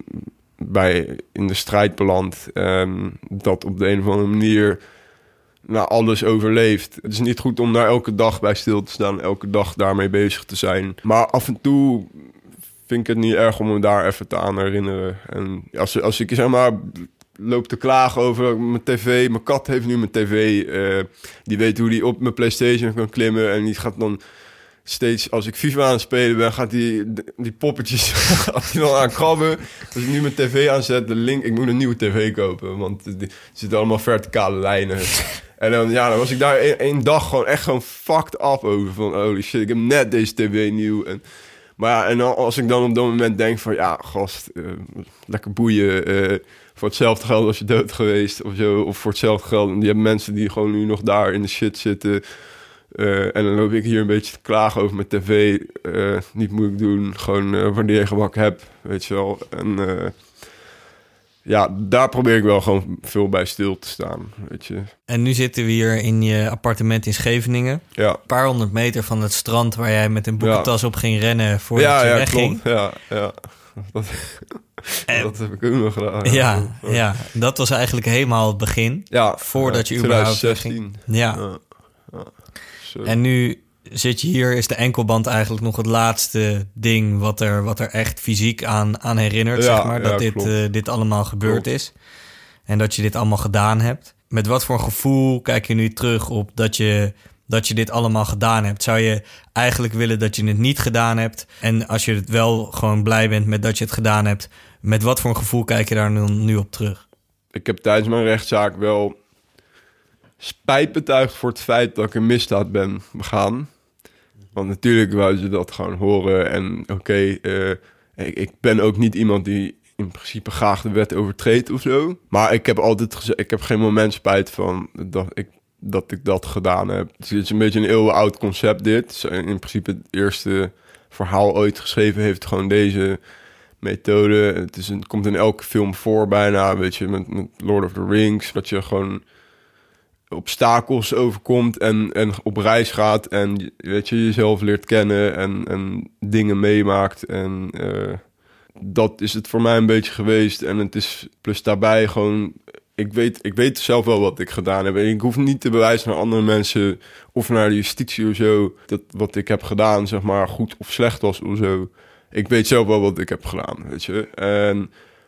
bij in de strijd beland. En dat op de een of andere manier nou, alles overleeft. Het is niet goed om daar elke dag bij stil te staan, elke dag daarmee bezig te zijn. Maar af en toe vind ik het niet erg om me daar even te aan herinneren. En als, als ik zeg maar loop te klagen over mijn tv. Mijn kat heeft nu mijn tv. Uh, die weet hoe die op mijn PlayStation kan klimmen. En die gaat dan steeds, als ik FIFA aan het spelen ben, gaat die, die poppetjes gaat die dan aan krabben. Als ik nu mijn tv aanzet, de link, ik moet een nieuwe tv kopen. Want er zitten allemaal verticale lijnen. En dan, ja, dan was ik daar één dag gewoon echt gewoon fucked up over. Van holy shit, ik heb net deze tv nieuw. En, maar ja, en dan, als ik dan op dat moment denk van, ja, gast, uh, lekker boeien. Uh, voor hetzelfde geld was je dood geweest of zo. Of voor hetzelfde geld. En die hebben mensen die gewoon nu nog daar in de shit zitten. Uh, en dan loop ik hier een beetje te klagen over mijn tv. Uh, niet moeilijk doen. Gewoon uh, wanneer je gemak hebt, weet je wel. En uh, ja, daar probeer ik wel gewoon veel bij stil te staan, weet je. En nu zitten we hier in je appartement in Scheveningen. Ja. Een paar honderd meter van het strand waar jij met een boekentas ja. op ging rennen voordat ja, je ja, wegging. Klopt. Ja, ja. Dat, en, dat heb ik ook nog gedaan. Ja, ja, ja, dat was eigenlijk helemaal het begin. Ja, voordat ja, je überhaupt twintig zestien. ging. Ja. ja, ja. Zo. En nu zit je hier, is de enkelband eigenlijk nog het laatste ding wat er, wat er echt fysiek aan, aan herinnert, ja, zeg maar, dat ja, dit, uh, dit allemaal gebeurd klopt. is. En dat je dit allemaal gedaan hebt. Met wat voor gevoel kijk je nu terug op dat je, dat je dit allemaal gedaan hebt? Zou je eigenlijk willen dat je het niet gedaan hebt? En als je het wel gewoon blij bent met dat je het gedaan hebt, met wat voor een gevoel kijk je daar nu, nu op terug? Ik heb tijdens mijn rechtszaak wel spijt betuigd voor het feit dat ik een misdaad ben begaan. Want natuurlijk wou ze dat gewoon horen. En oké, okay, uh, ik, ik ben ook niet iemand die in principe graag de wet overtreedt of zo. Maar ik heb altijd gezegd, ik heb geen moment spijt van dat ik, dat ik dat gedaan heb. Het is een beetje een eeuwenoud concept dit. In principe het eerste verhaal ooit geschreven heeft gewoon deze methode. Het is een, komt in elke film voor bijna, weet je, met, met Lord of the Rings. Dat je gewoon obstakels overkomt en, en op reis gaat en weet je, jezelf leert kennen en, en dingen meemaakt. En uh, dat is het voor mij een beetje geweest. En het is plus daarbij gewoon ik weet, ik weet zelf wel wat ik gedaan heb. En ik hoef niet te bewijzen naar andere mensen of naar de justitie of zo, dat wat ik heb gedaan, zeg maar, goed of slecht was of zo. Ik weet zelf wel wat ik heb gedaan, weet je. En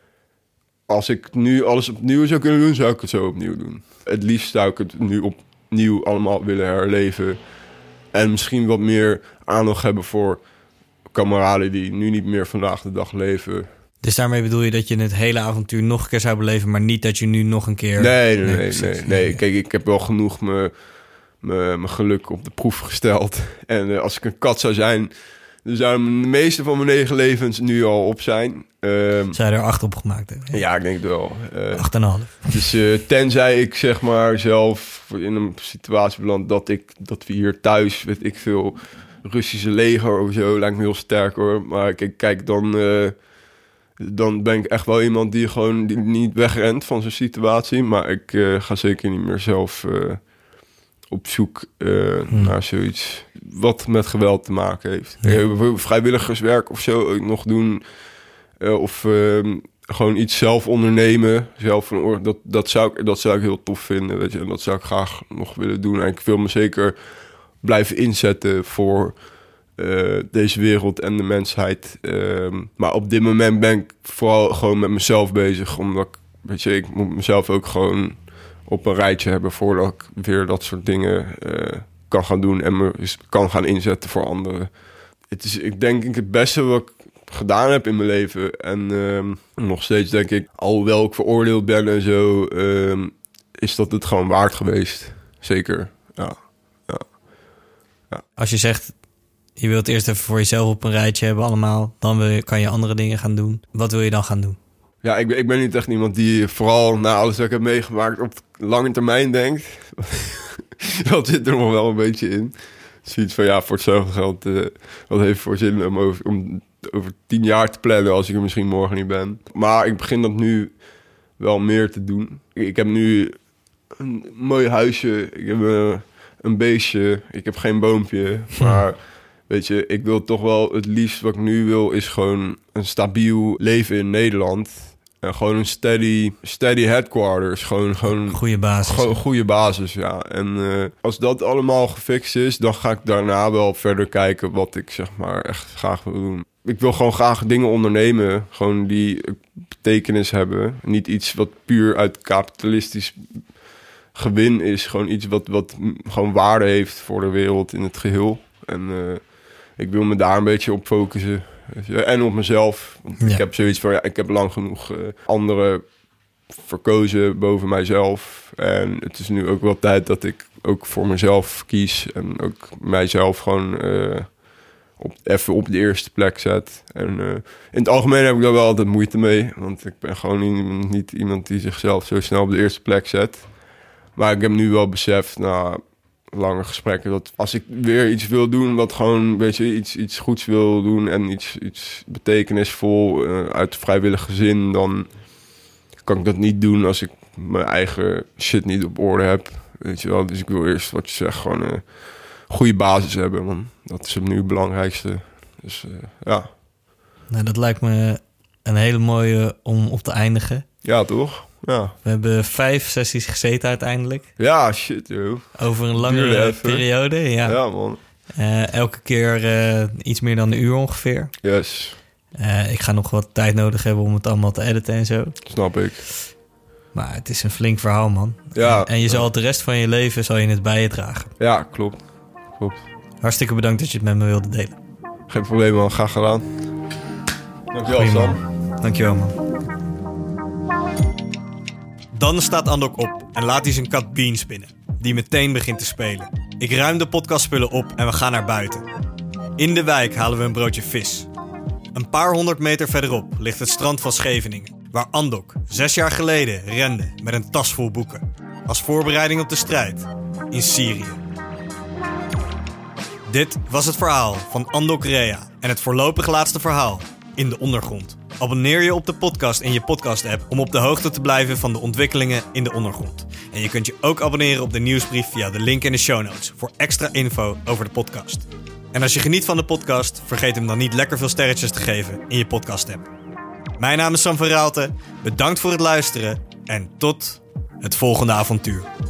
als ik nu alles opnieuw zou kunnen doen, zou ik het zo opnieuw doen. Het liefst zou ik het nu opnieuw allemaal willen herleven. En misschien wat meer aandacht hebben voor kameraden die nu niet meer vandaag de dag leven. Dus daarmee bedoel je dat je het hele avontuur nog een keer zou beleven, maar niet dat je nu nog een keer... Nee, nee, nee. nee, nee. Kijk, ik heb wel genoeg me, me, mijn geluk op de proef gesteld. En uh, als ik een kat zou zijn, dan zouden de meeste van mijn negen levens nu al op zijn. Um, Zou je er acht op gemaakt hebben? Ja, ik denk het wel. Uh, acht en een half. Dus uh, tenzij ik zeg maar zelf in een situatie beland dat ik dat we hier thuis, weet ik veel, Russische leger of zo, lijkt me heel sterk hoor. Maar kijk, kijk dan, uh, dan ben ik echt wel iemand die gewoon die niet wegrent van zo'n situatie. Maar ik uh, ga zeker niet meer zelf uh, op zoek uh, hmm. naar zoiets wat met geweld te maken heeft. Ja. Vrijwilligerswerk of zo nog doen. Uh, of uh, gewoon iets zelf ondernemen. Zelf een, dat, dat, zou ik, dat zou ik heel tof vinden. Weet je? En dat zou ik graag nog willen doen. En ik wil me zeker blijven inzetten voor uh, deze wereld en de mensheid. Uh, maar op dit moment ben ik vooral gewoon met mezelf bezig. Omdat ik, weet je, ik moet mezelf ook gewoon op een rijtje hebben voordat ik weer dat soort dingen uh, kan gaan doen. En me kan gaan inzetten voor anderen. Het is, ik denk ik, het beste wat ik gedaan heb in mijn leven. En um, nog steeds denk ik, alhoewel ik veroordeeld ben en zo, um, is dat het gewoon waard geweest. Zeker, ja. ja. ja. Als je zegt, je wilt eerst even voor jezelf op een rijtje hebben allemaal, dan wil je, kan je andere dingen gaan doen. Wat wil je dan gaan doen? Ja, ik ben, ik ben niet echt iemand die vooral na alles wat ik heb meegemaakt op lange termijn denkt. Dat zit er nog wel een beetje in. Zoiets van, ja, voor hetzelfde geld, uh, wat heeft voor zin om over, om over tien jaar te plannen als ik er misschien morgen niet ben. Maar ik begin dat nu wel meer te doen. Ik, ik heb nu een mooi huisje, ik heb uh, een beestje, ik heb geen boompje. Maar weet je, ik wil toch wel het liefst wat ik nu wil is gewoon een stabiel leven in Nederland. En gewoon een steady, steady headquarters. Gewoon, gewoon goede basis. Gewoon goede basis, ja. En uh, als dat allemaal gefixt is, dan ga ik daarna wel verder kijken wat ik zeg maar echt graag wil doen. Ik wil gewoon graag dingen ondernemen, gewoon die betekenis hebben. Niet iets wat puur uit kapitalistisch gewin is. Gewoon iets wat, wat gewoon waarde heeft voor de wereld in het geheel. En uh, ik wil me daar een beetje op focussen. En op mezelf. Want ja. Ik heb zoiets van, ja, ik heb lang genoeg uh, anderen verkozen boven mijzelf. En het is nu ook wel tijd dat ik ook voor mezelf kies. En ook mijzelf gewoon uh, op, even op de eerste plek zet. En uh, in het algemeen heb ik daar wel altijd moeite mee. Want ik ben gewoon niet, niet iemand die zichzelf zo snel op de eerste plek zet. Maar ik heb nu wel beseft, na lange gesprekken, dat als ik weer iets wil doen, wat gewoon, weet je, iets, iets goeds wil doen en iets, iets betekenisvol uh, uit vrijwillige zin, dan kan ik dat niet doen als ik mijn eigen shit niet op orde heb. Weet je wel, dus ik wil eerst, wat je zegt, gewoon een goede basis hebben, man. Dat is nu het belangrijkste. Dus uh, ja. Nou, dat lijkt me een hele mooie om op te eindigen. Ja, toch? Ja. We hebben vijf sessies gezeten uiteindelijk. Ja, shit, joh. Over een langere periode, ja. Ja, man. Uh, elke keer uh, iets meer dan een uur ongeveer. Yes. Uh, ik ga nog wat tijd nodig hebben om het allemaal te editen en zo. Snap ik. Maar het is een flink verhaal, man. Ja. En, en je zal het de rest van je leven zal je het bij je dragen. Ja, klopt. Klopt. Hartstikke bedankt dat je het met me wilde delen. Geen probleem, man. Graag gedaan. Dankjewel, Sam. Dankjewel, man. Dan staat Andok op en laat hij zijn kat Bean spinnen, die meteen begint te spelen. Ik ruim de podcastspullen op en we gaan naar buiten. In de wijk halen we een broodje vis. Een paar honderd meter verderop ligt het strand van Scheveningen, waar Andok zes jaar geleden rende met een tas vol boeken. Als voorbereiding op de strijd in Syrië. Dit was het verhaal van Andok Rea en het voorlopig laatste verhaal in de ondergrond. Abonneer je op de podcast in je podcast-app om op de hoogte te blijven van de ontwikkelingen in de ondergrond. En je kunt je ook abonneren op de nieuwsbrief via de link in de show notes voor extra info over de podcast. En als je geniet van de podcast, vergeet hem dan niet lekker veel sterretjes te geven in je podcast-app. Mijn naam is Sam van Raalte, bedankt voor het luisteren en tot het volgende avontuur.